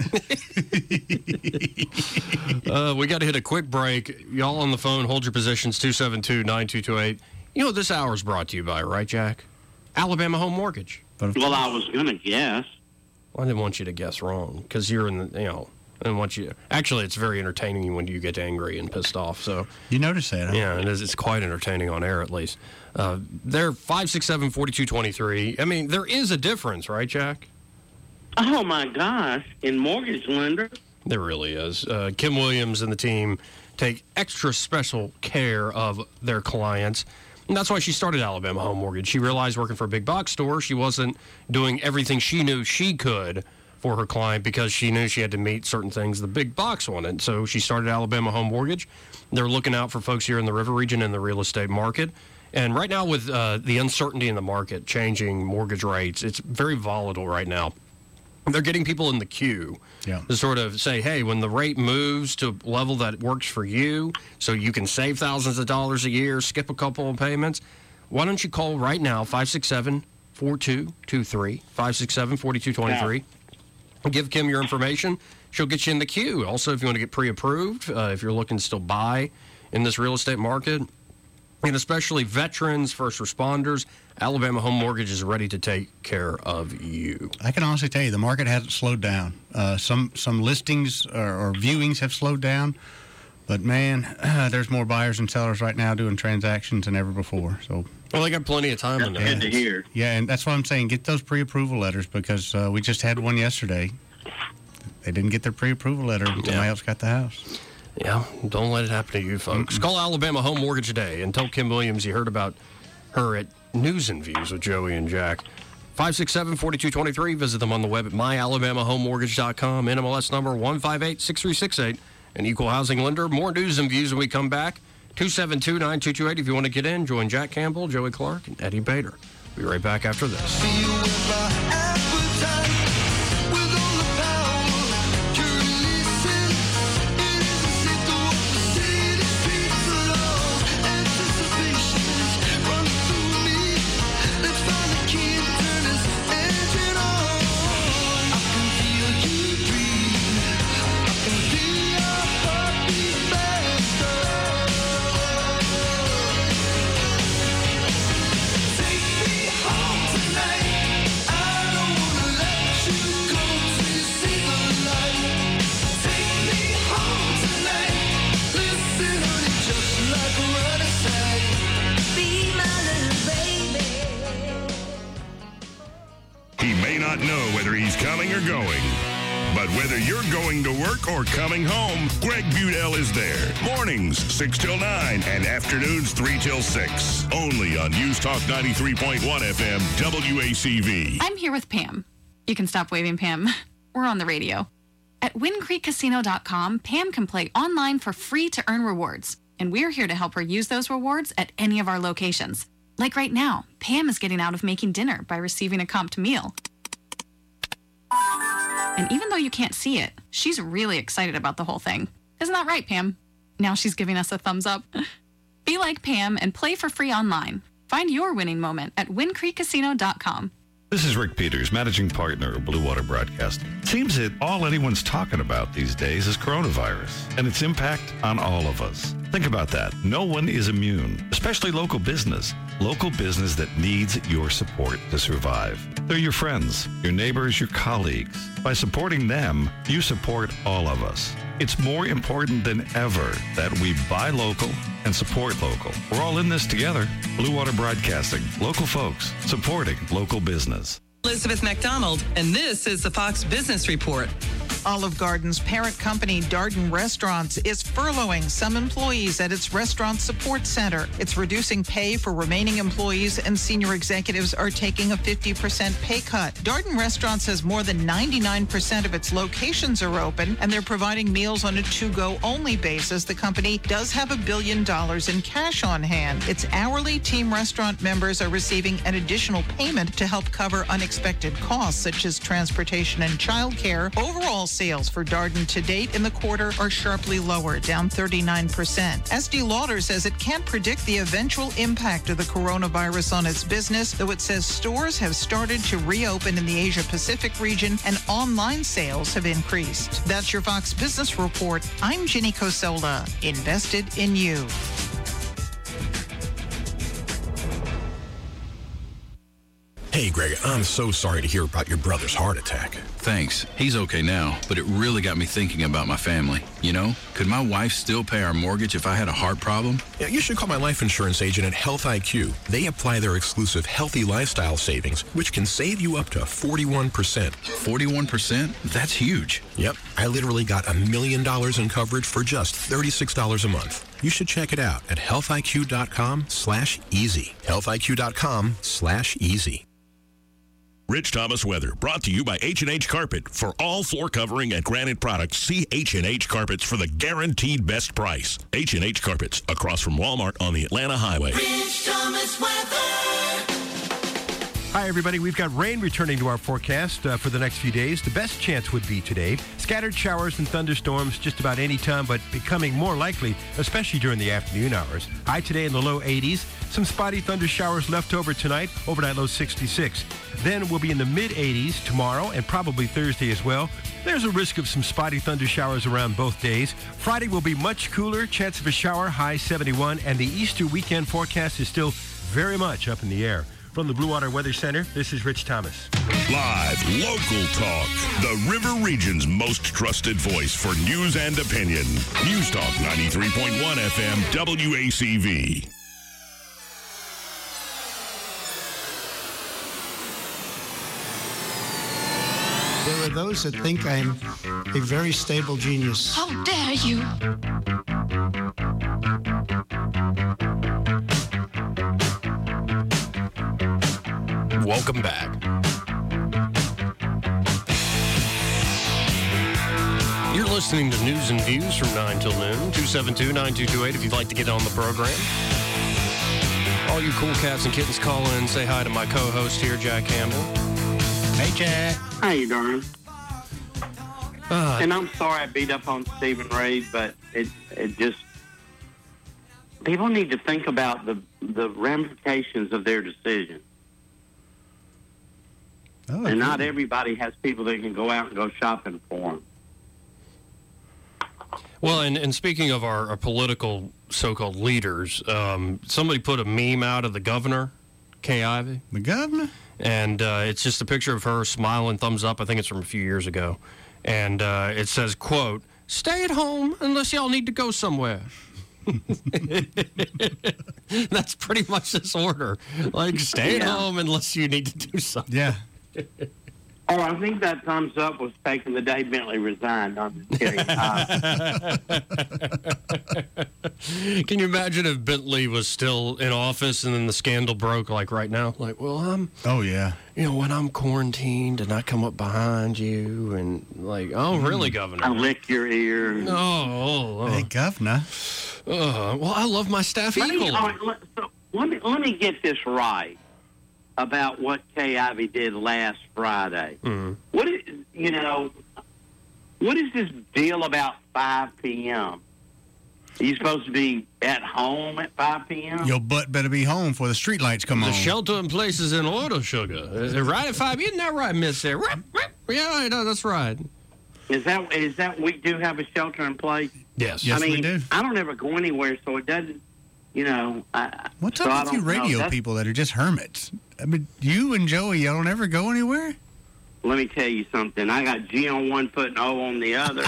J: Uh, we got to hit a quick break. Y'all on the phone, hold your positions, two seven two, nine two two eight. You know, this hour is brought to you by, right, Jack? Alabama Home Mortgage.
V: Well, I was going to guess.
J: Well, I didn't want you to guess wrong because you're in the, you know, I didn't want you. Actually, it's very entertaining when you get angry and pissed off. So
O: You notice that, huh?
J: yeah, it is. It's quite entertaining on air, at least. Uh, they're five six seven, four two two three. I mean, there is a difference, right, Jack?
V: Oh, my gosh. In mortgage lender.
J: There really is. Uh, Kim Williams and the team take extra special care of their clients. And that's why she started Alabama Home Mortgage. She realized working for a big box store, she wasn't doing everything she knew she could for her client because she knew she had to meet certain things the big box wanted. So she started Alabama Home Mortgage. They're looking out for folks here in the River region in the real estate market. And right now with uh, the uncertainty in the market, changing mortgage rates, it's very volatile right now. They're getting people in the queue
O: Yeah.
J: to sort of say, hey, when the rate moves to a level that works for you so you can save thousands of dollars a year, skip a couple of payments, why don't you call right now, five six seven, four two two three, five six seven, four two two three. Give Kim your information. She'll get you in the queue. Also, if you want to get pre-approved, uh, if you're looking to still buy in this real estate market, and especially veterans, first responders, Alabama Home Mortgage is ready to take care of you.
O: I can honestly tell you the market hasn't slowed down. Uh, some some listings or, or viewings have slowed down, but man, uh, there's more buyers and sellers right now doing transactions than ever before. So,
J: well, they got plenty of time in there.
V: Good to hear.
O: Yeah, and that's what I'm saying. Get those pre-approval letters because uh, we just had one yesterday. They didn't get their pre-approval letter until somebody else got the house.
J: Yeah, don't let it happen to you, folks. Mm-hmm. Call Alabama Home Mortgage today and tell Kim Williams you heard about her at News and Views with Joey and Jack. five six seven, four two two three. Visit them on the web at my alabama home mortgage dot com. N M L S number one five eight six three six eight. An equal housing lender. More news and views when we come back. two seven two, nine two two eight. If you want to get in, join Jack Campbell, Joey Clark, and Eddie Bader. We'll be right back after this.
A: Know whether he's coming or going. But whether you're going to work or coming home, Greg Budell is there. Mornings, six till nine, and afternoons, three till six. Only on News Talk ninety-three point one F M, W A C V.
C: I'm here with Pam. You can stop waving, Pam. We're on the radio. At win creek casino dot com, Pam can play online for free to earn rewards. And we're here to help her use those rewards at any of our locations. Like right now, Pam is getting out of making dinner by receiving a comped meal. And even though you can't see it, she's really excited about the whole thing. Isn't that right, Pam? Now she's giving us a thumbs up. Be like Pam and play for free online. Find your winning moment at win creek casino dot com.
N: This is Rick Peters, managing partner of Blue Water Broadcasting. It seems that all anyone's talking about these days is coronavirus and its impact on all of us. Think about that. No one is immune, especially local business. Local business that needs your support to survive. They're your friends, your neighbors, your colleagues. By supporting them, you support all of us. It's more important than ever that we buy local and support local. We're all in this together. Blue Water Broadcasting, local folks, supporting local business.
D: Elizabeth McDonald, and this is the Fox Business Report. Olive Garden's parent company, Darden Restaurants, is furloughing some employees at its restaurant support center. It's reducing pay for remaining employees, and senior executives are taking a fifty percent pay cut. Darden Restaurants says more than ninety-nine percent of its locations are open, and they're providing meals on a to-go only basis. The company does have a billion dollars in cash on hand. Its hourly team restaurant members are receiving an additional payment to help cover unexpected costs, such as transportation and childcare. Overall sales for Darden to date in the quarter are sharply lower, down thirty-nine percent. Estee Lauder says it can't predict the eventual impact of the coronavirus on its business, though it says stores have started to reopen in the Asia-Pacific region and online sales have increased. That's your Fox Business Report. I'm Ginny Cosola, invested in you.
W: Hey, Greg, I'm so sorry to hear about your brother's heart attack.
X: Thanks. He's okay now, but it really got me thinking about my family. You know, could my wife still pay our mortgage if I had a heart problem?
W: Yeah, you should call my life insurance agent at Health I Q. They apply their exclusive Healthy Lifestyle Savings, which can save you up to forty-one percent.
X: forty-one percent? That's huge.
W: Yep. I literally got a million dollars in coverage for just thirty-six dollars a month. You should check it out at health I Q dot com slash easy. health I Q dot com slash easy.
A: Rich Thomas Weather, brought to you by H and H Carpet. For all floor covering and granite products, see H and H Carpets for the guaranteed best price. H and H Carpets, across from Walmart on the Atlanta Highway.
F: Rich Thomas Weather.
B: Hi, everybody. We've got rain returning to our forecast uh, for the next few days. The best chance would be today. Scattered showers and thunderstorms just about any time, but becoming more likely, especially during the afternoon hours. High today in the low eighties. Some spotty thunder showers left over tonight. Overnight low sixty-six. Then we'll be in the mid eighties tomorrow and probably Thursday as well. There's a risk of some spotty thunder showers around both days. Friday will be much cooler. Chance of a shower, high seventy-one. And the Easter weekend forecast is still very much up in the air. From the Blue Water Weather Center, this is Rich Thomas.
A: Live, local talk. The River Region's most trusted voice for news and opinion. News Talk ninety-three point one F M W A C V.
G: There are those that think I'm a very stable genius.
H: How dare you!
J: Welcome back. You're listening to News and Views from nine till noon. two seven two, nine two two eight if you'd like to get on the program. All you cool cats and kittens, call in and say hi to my co-host here, Jack Campbell.
G: Hey, Jack.
V: How you doing?
J: Uh,
V: and I'm sorry I beat up on Stephen Ray, but it it just people need to think about the the ramifications of their decision.
O: Oh,
V: and not everybody has people that can go out and go shopping for them.
J: Well, and, and speaking of our, our political so-called leaders, um, somebody put a meme out of the governor, Kay Ivey.
O: The governor?
J: And uh, it's just a picture of her smiling, thumbs up. I think it's from a few years ago. And uh, it says, quote, "Stay at home unless y'all need to go somewhere." That's pretty much this order. Like, stay at
V: Yeah.
J: home unless you need to do something.
O: Yeah.
V: Oh, I think that thumbs up was taken the day Bentley resigned. I'm just kidding. Uh,
J: Can you imagine if Bentley was still in office and then the scandal broke like right now? Like, well, I'm,
O: Oh, yeah.
J: you know, when I'm quarantined and I come up behind you and like, oh, really, Governor?
V: I lick your ear.
J: Oh, oh, oh.
O: Hey, governor.
J: Uh, well, I love my staff
V: Let me,
J: equally.
V: all right, let, so let me let me get this right about what Kay Ivey did last Friday.
J: Mhm.
V: What is you know? What is this deal about five p.m.? Are you supposed to be at home at five p.m.?
O: Your butt better be home before the street lights come
J: The
O: on.
J: shelter in place is in order, sugar. Is it right at five? Isn't that right, Miss Sarah? Yeah, no, that's right.
V: Is that is that we do have a shelter in place?
J: Yes.
O: Yes,
V: I mean,
O: we do.
V: I don't ever go anywhere, so it doesn't. You know, I,
O: What's
V: so I
O: up with you
V: don't know.
O: radio
V: That's-
O: people that are just hermits? I mean, you and Joey, y'all don't ever go anywhere?
V: Let me tell you something. I got G on one foot and O on the other.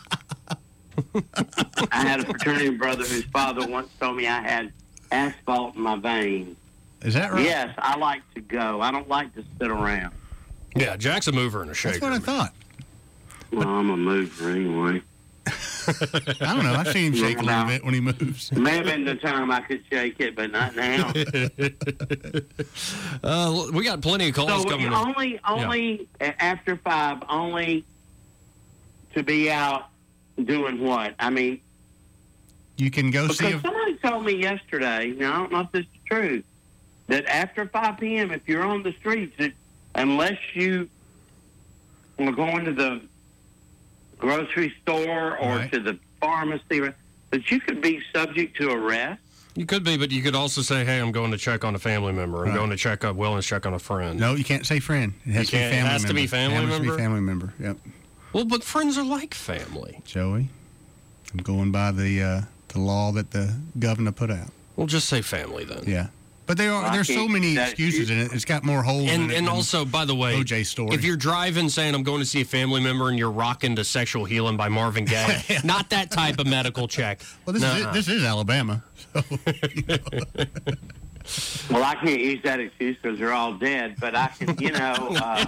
V: I had a fraternity brother whose father once told me I had asphalt in my veins.
O: Is that right?
V: Yes, I like to go. I don't like to sit around.
J: Yeah, Jack's a mover and a shaker.
O: That's what I thought.
V: Well, I'm a mover anyway.
O: I don't know. I've seen him shake a little bit when he moves.
V: May have been the time I could shake it, but not now.
J: uh, we got plenty of calls
V: So
J: coming in.
V: only, only a- after five, only to be out doing what? I mean,
O: You can go
V: because
O: see a...
V: somebody told me yesterday, now I don't know if this is true, that after five p.m., if you're on the streets, it, unless you are going to the grocery store or
O: Right.
V: to the pharmacy, that you could be subject to arrest.
J: You could be, but you could also say, hey, I'm going to check on a family member. I'm
O: Right.
J: going to check up wellness check on a friend.
O: No, you can't say friend. It has
J: You
O: to be
J: can't- it
O: family
J: has to
O: member.
J: be family
O: It has
J: member?
O: to be family member, yep.
J: Well, but friends are like family.
O: Joey, I'm going by the uh, the law that the governor put out.
J: We'll just say family then.
O: Yeah. But there are
V: Well, I
O: there's so
V: can't-
O: many
V: that-
O: excuses in it. It's got more holes in
J: And
O: it
J: and
O: than
J: also, by the way,
O: O J story.
J: if you're driving saying I'm going to see a family member and you're rocking to Sexual Healing by Marvin Gaye, not that type of medical check.
O: well, this
J: Nuh-uh.
O: is this is Alabama. So,
V: Well, I can't use that excuse because they're all dead, but I can, you know, uh,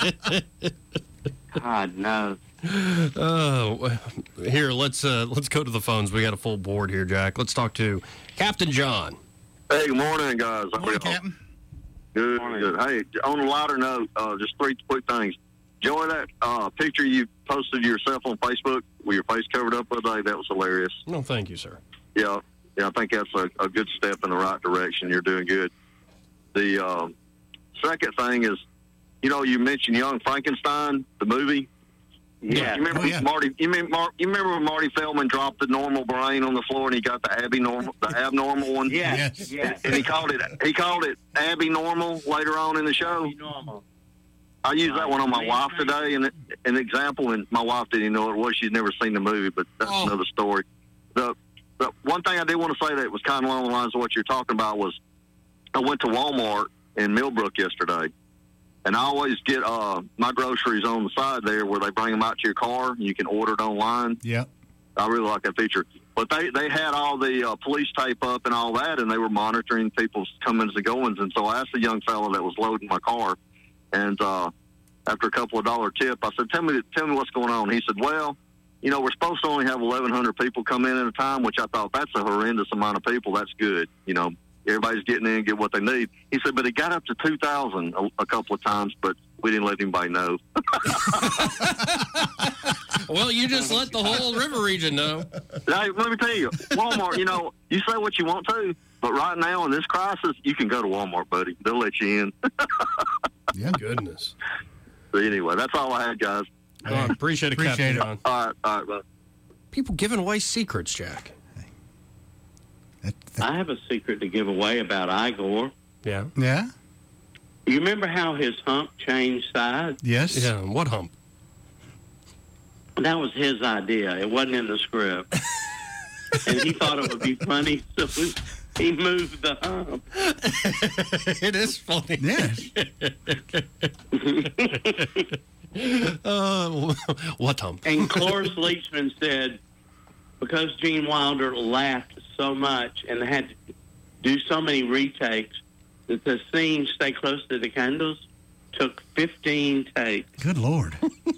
V: God knows.
J: Oh, here let's uh, let's go to the phones. We got a full board here, Jack. Let's talk to Captain John.
I: Hey, good morning, guys. How are
O: morning,
I: y'all?
O: Captain.
I: Good, good. Hey, on a lighter note, uh, just three quick things. Joey, that uh, picture you posted yourself on Facebook with your face covered up the other day, that was hilarious.
J: No, thank you, sir.
I: Yeah, yeah, I think that's a, a good step in the right direction. You're doing good. The um, second thing is, you know, you mentioned Young Frankenstein, the movie.
V: Yeah.
I: You remember
V: Oh, yeah.
I: Marty? You remember, Mar- you remember when Marty Feldman dropped the normal brain on the floor and he got the Abby normal, the abnormal one?
V: Yes. Yes. Yes.
I: And he called it he called it Abby normal later on in the show.
V: Abby normal.
I: I used that one on my wife today, and an example, and my wife didn't even know what it was. She's never seen the movie, but that's
V: Oh.
I: another story. The, the one thing I did want to say that was kind of along the lines of what you're talking about was I went to Walmart in Millbrook yesterday, and I always get uh, my groceries on the side there where they bring them out to your car, and you can order it online.
O: Yep.
I: I really like that feature. But they, they had all the uh, police tape up and all that, and they were monitoring people's comings and goings. And so I asked the young fellow that was loading my car, and uh, after a couple of dollar tip, I said, tell me tell me what's going on. He said, well, you know, we're supposed to only have eleven hundred people come in at a time, which I thought that's a horrendous amount of people. That's good. You know, everybody's getting in and get what they need. He said, but it got up to two thousand a, a couple of times, but we didn't let anybody know.
J: Well, you just let the whole river region know.
I: Hey, let me tell you, Walmart, you know, you say what you want to, but right now in this crisis, you can go to Walmart, buddy. They'll let you in.
J: Yeah, goodness.
I: But anyway, that's all I had, guys.
J: Oh, appreciate it, Captain John.
I: All right, all right, bud.
J: People giving away secrets, Jack.
V: I have a secret to give away about Igor.
J: Yeah.
O: Yeah?
V: You remember how his hump changed sides?
O: Yes.
J: Yeah, what hump?
V: That was his idea. It wasn't in the script. And he thought it would be funny, so he moved the hump.
J: It is funny.
O: Yeah.
J: uh, what hump?
V: And Cloris Leachman said, because Gene Wilder laughed so much and had to do so many retakes, that the scene Stay Close to the Candles took fifteen takes.
O: Good Lord.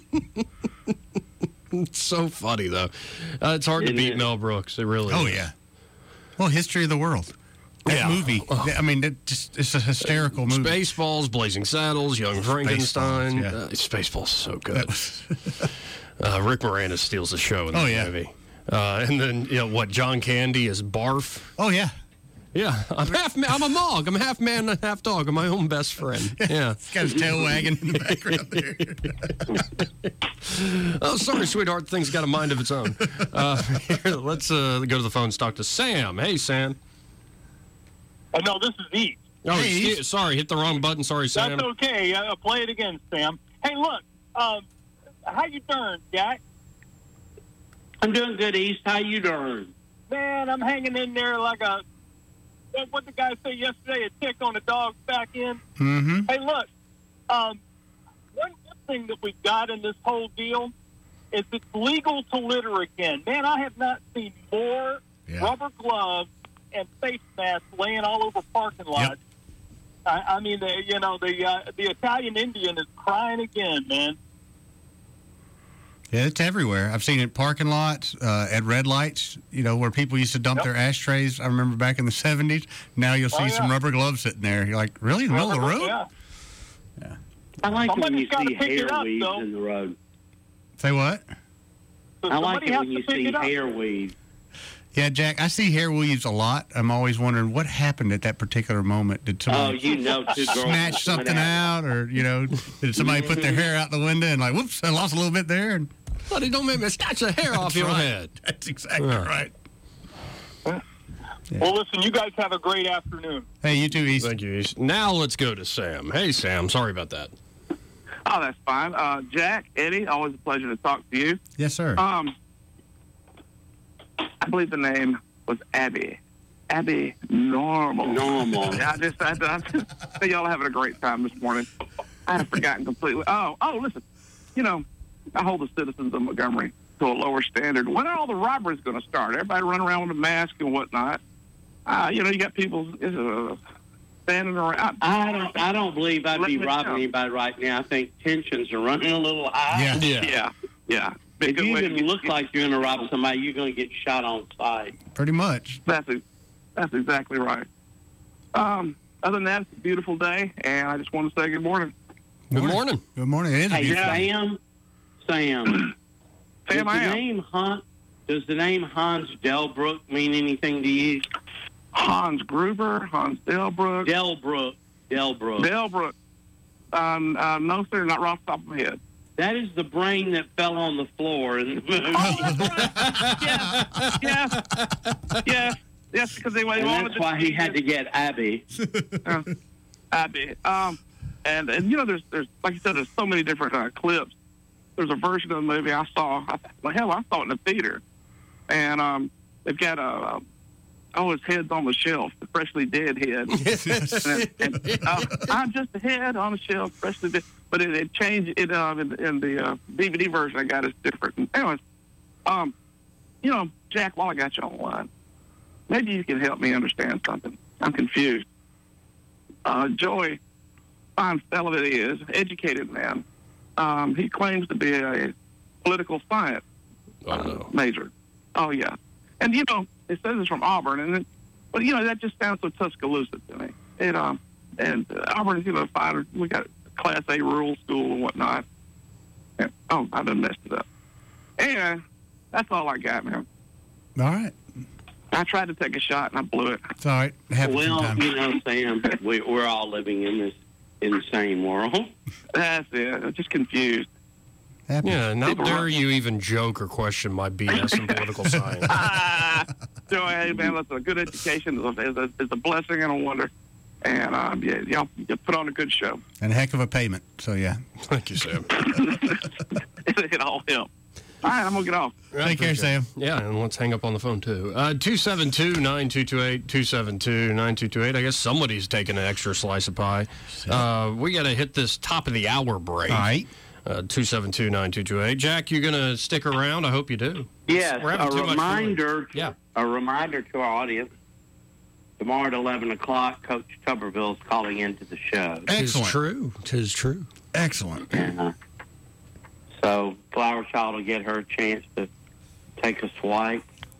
J: It's so funny, though. Uh, it's hard
V: Isn't
J: to beat
V: it?
J: Mel Brooks. It really
O: Oh,
J: is.
O: yeah. Well, History of the World. That
J: Yeah.
O: movie. I mean, it just, it's a hysterical movie.
J: Spaceballs, Blazing Saddles, Young Frankenstein.
O: Spaceballs, yeah.
J: uh, Spaceballs is so good. uh, Rick Moranis steals the show in
O: Oh,
J: that
O: yeah.
J: movie. Uh, and then, you know, what, John Candy is Barf.
O: Oh, yeah.
J: Yeah, I'm half. Man, I'm a mog. I'm half man and half dog. I'm my own best friend. Yeah,
O: Got his tail wagging in the background there.
J: Oh, sorry, sweetheart. Thing's got a mind of its own. Uh, here, let's uh, go to the phone and talk to Sam. Hey, Sam.
H: Uh, no, this is East.
J: Oh,
H: Hey,
J: excuse-
H: East.
J: sorry. Hit the wrong button. Sorry, Sam.
H: That's okay. Uh, play it again, Sam. Hey, look. Um, how you doing, Jack?
V: I'm doing good, East. How you doing?
H: Man, I'm hanging in there like a, what what the guy say yesterday, a tick on a dog's back end.
O: Mm-hmm.
H: Hey, look, um, one good thing that we got in this whole deal is it's legal to litter again. Man, I have not seen more rubber gloves and face masks laying all over parking lots. I, I mean, the, you know, the uh, the Italian Indian is crying again, man.
O: Yeah, it's everywhere. I've seen it in parking lots, uh, at red lights, you know, where people used to dump their ashtrays. I remember back in the seventies. Now you'll see
H: Oh,
O: some
H: yeah.
O: rubber gloves sitting there. You're like, really? In the middle of the road?
H: Yeah.
V: I like it when
H: Somebody's
V: you
H: gotta
V: see
H: pick
V: hair
H: it up,
V: weaves
H: though.
V: in the road.
O: Say what?
H: So
V: I like
H: somebody
V: it
H: has
V: when
H: to
V: you
H: pick
V: see
H: it up.
V: hair weave.
O: Yeah, Jack, I see hair weaves a lot. I'm always wondering what happened at that particular moment. Did somebody
V: Oh, you know, two girls
O: snatch
V: went
O: something
V: out.
O: out, or, you know, did somebody put their hair out the window and like, whoops, I lost a little bit there? And
J: Buddy, don't make me snatch the hair off
O: That's
J: your
O: right.
J: head.
O: That's exactly
J: Yeah.
O: right.
H: Well, listen, you guys have a great afternoon.
O: Hey, you too, East.
J: Thank you, East. Now let's go to Sam. Hey, Sam. Sorry about that.
K: Oh, that's fine. Uh, Jack, Eddie, always a pleasure to talk to you.
O: Yes, sir.
K: Um, I believe the name was Abby. Abby Normal.
V: Normal.
K: Yeah, I just, I, I just think y'all are having a great time this morning. I had forgotten completely. Oh, oh, listen. You know, I hold the citizens of Montgomery to a lower standard. When are all the robberies going to start? Everybody running around with a mask and whatnot. Uh, you know, you got people uh, standing around.
V: I don't. I don't believe I'd
K: Let
V: be
K: me
V: robbing
K: know.
V: anybody right now. I think tensions are running a little high.
O: Yeah.
K: Yeah, yeah.
V: If
K: Because
V: you
K: when
V: even look like you're going to rob somebody, you're going to get shot on sight.
O: Pretty much.
K: That's ex- that's exactly right. Um, other than that, it's a beautiful day, and I just want to say good morning.
J: Good morning.
O: Good morning. It is a
V: Hey,
O: beautiful day.
V: Sam. Sam.
K: Sam,
V: does
K: I
V: the
K: am.
V: name Han, Does the name Hans Delbrook mean anything to you?
K: Hans Gruber, Hans Delbrook.
V: Delbrook. Delbrook.
K: Delbrook. Um, uh, no, sir, not right off the top of my head.
V: That is the brain that fell on the floor in the movie.
K: yes, yes, yes, yes, because they, they
V: and
K: wanted
V: that's
K: to
V: why he
K: see
V: had
K: it.
V: to get Abby.
K: uh, Abby. Um, and, and, you know, there's, there's like you said, there's so many different uh, clips. There's a version of the movie I saw. I, well, hell, I saw it in the theater. And um, they've got a, a oh, his head's on the shelf, the freshly dead head. and, and, uh, I'm just a head on the shelf, freshly dead. But it, it changed it um, in, in the uh, D V D version I got is different. And anyways, um, you know, Jack, while I got you on the line, maybe you can help me understand something. I'm confused. Uh, Joey, fine fellow that he is, educated man, um, he claims to be a political science uh, oh, no. major. Oh, yeah. And, you know, it says it's from Auburn, and it, but, you know, that just sounds so Tuscaloosa to me. It, um, and uh, Auburn is, you know, fighter. We got Class A rural school and whatnot. And, oh, I done messed it up. Anyway, that's all I got, man.
O: All right.
K: I tried to take a shot, and I blew it.
O: It's all right. It happens
V: Well,
O: sometimes.
V: you know, Sam, we, we're all living in this insane world.
K: That's it. I'm just confused.
O: Happens.
J: Yeah, not
K: People
J: dare
K: are-
J: you even joke or question my B S in political science.
K: Ah, so, hey, man, that's a good education. It's a, it's a, it's a blessing and a wonder. And, um, yeah, y'all you put on a good show.
O: And a heck of a payment. So, yeah.
J: Thank you, Sam.
K: It all helped. All right, I'm going to get off.
O: Take care, Sam.
J: Yeah, and let's hang up on the phone, too. Uh, two seven two, nine two two eight, two seven two, nine two two eight. I guess somebody's taking an extra slice of pie. Uh, we got to hit this top of the hour break.
O: All right.
J: Uh, two seven two, nine two two eight. Jack, you going to stick around? I hope you do.
V: Yes,
J: We're having
V: a
J: too much fun.
V: reminder. To,
J: Yeah.
V: A reminder to our audience. Tomorrow at eleven o'clock, Coach Tuberville's calling into the show.
J: Tis true. Tis true.
O: Excellent.
V: Uh, so Flower Child will get her a chance to take a swipe.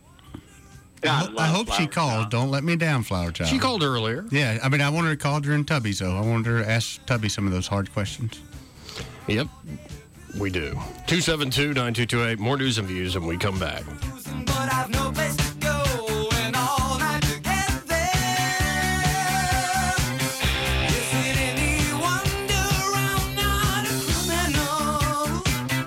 O: I, ho- I hope she
V: Flower
O: calls.
V: Child.
O: Don't let me down, Flower Child.
J: She called earlier.
O: Yeah, I mean, I wanted her to call during Tubby's, though. I wanted her to ask Tubby some of those hard questions.
J: Yep, we do. two seven two, nine two two eight. More news and views, and we come back.
F: But I've no place to go and all night together. Is it any wonder I'm not a criminal?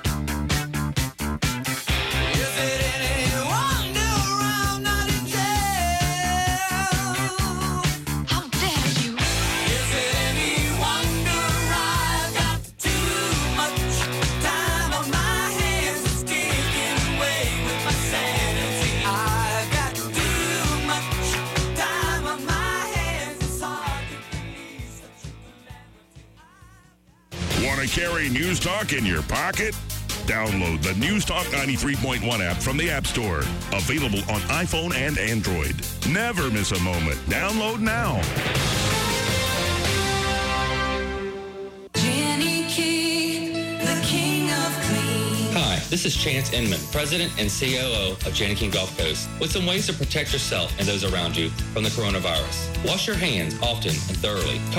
F: Is it any wonder I'm not in jail? How dare you? Is it any wonder I've got too much time on my hands? It's kicking away with my sanity. I've got too much time on my hands. It's hard to believe such a
A: Want to carry News Talk in your pocket? Download the News Talk ninety-three point one app from the App Store. Available on iPhone and Android. Never miss a moment. Download now.
F: Jenny Key, the king of clean.
L: Hi, this is Chance Inman, President and C O O of Janney King Gulf Coast, with some ways to protect yourself and those around you from the coronavirus. Wash your hands often and thoroughly.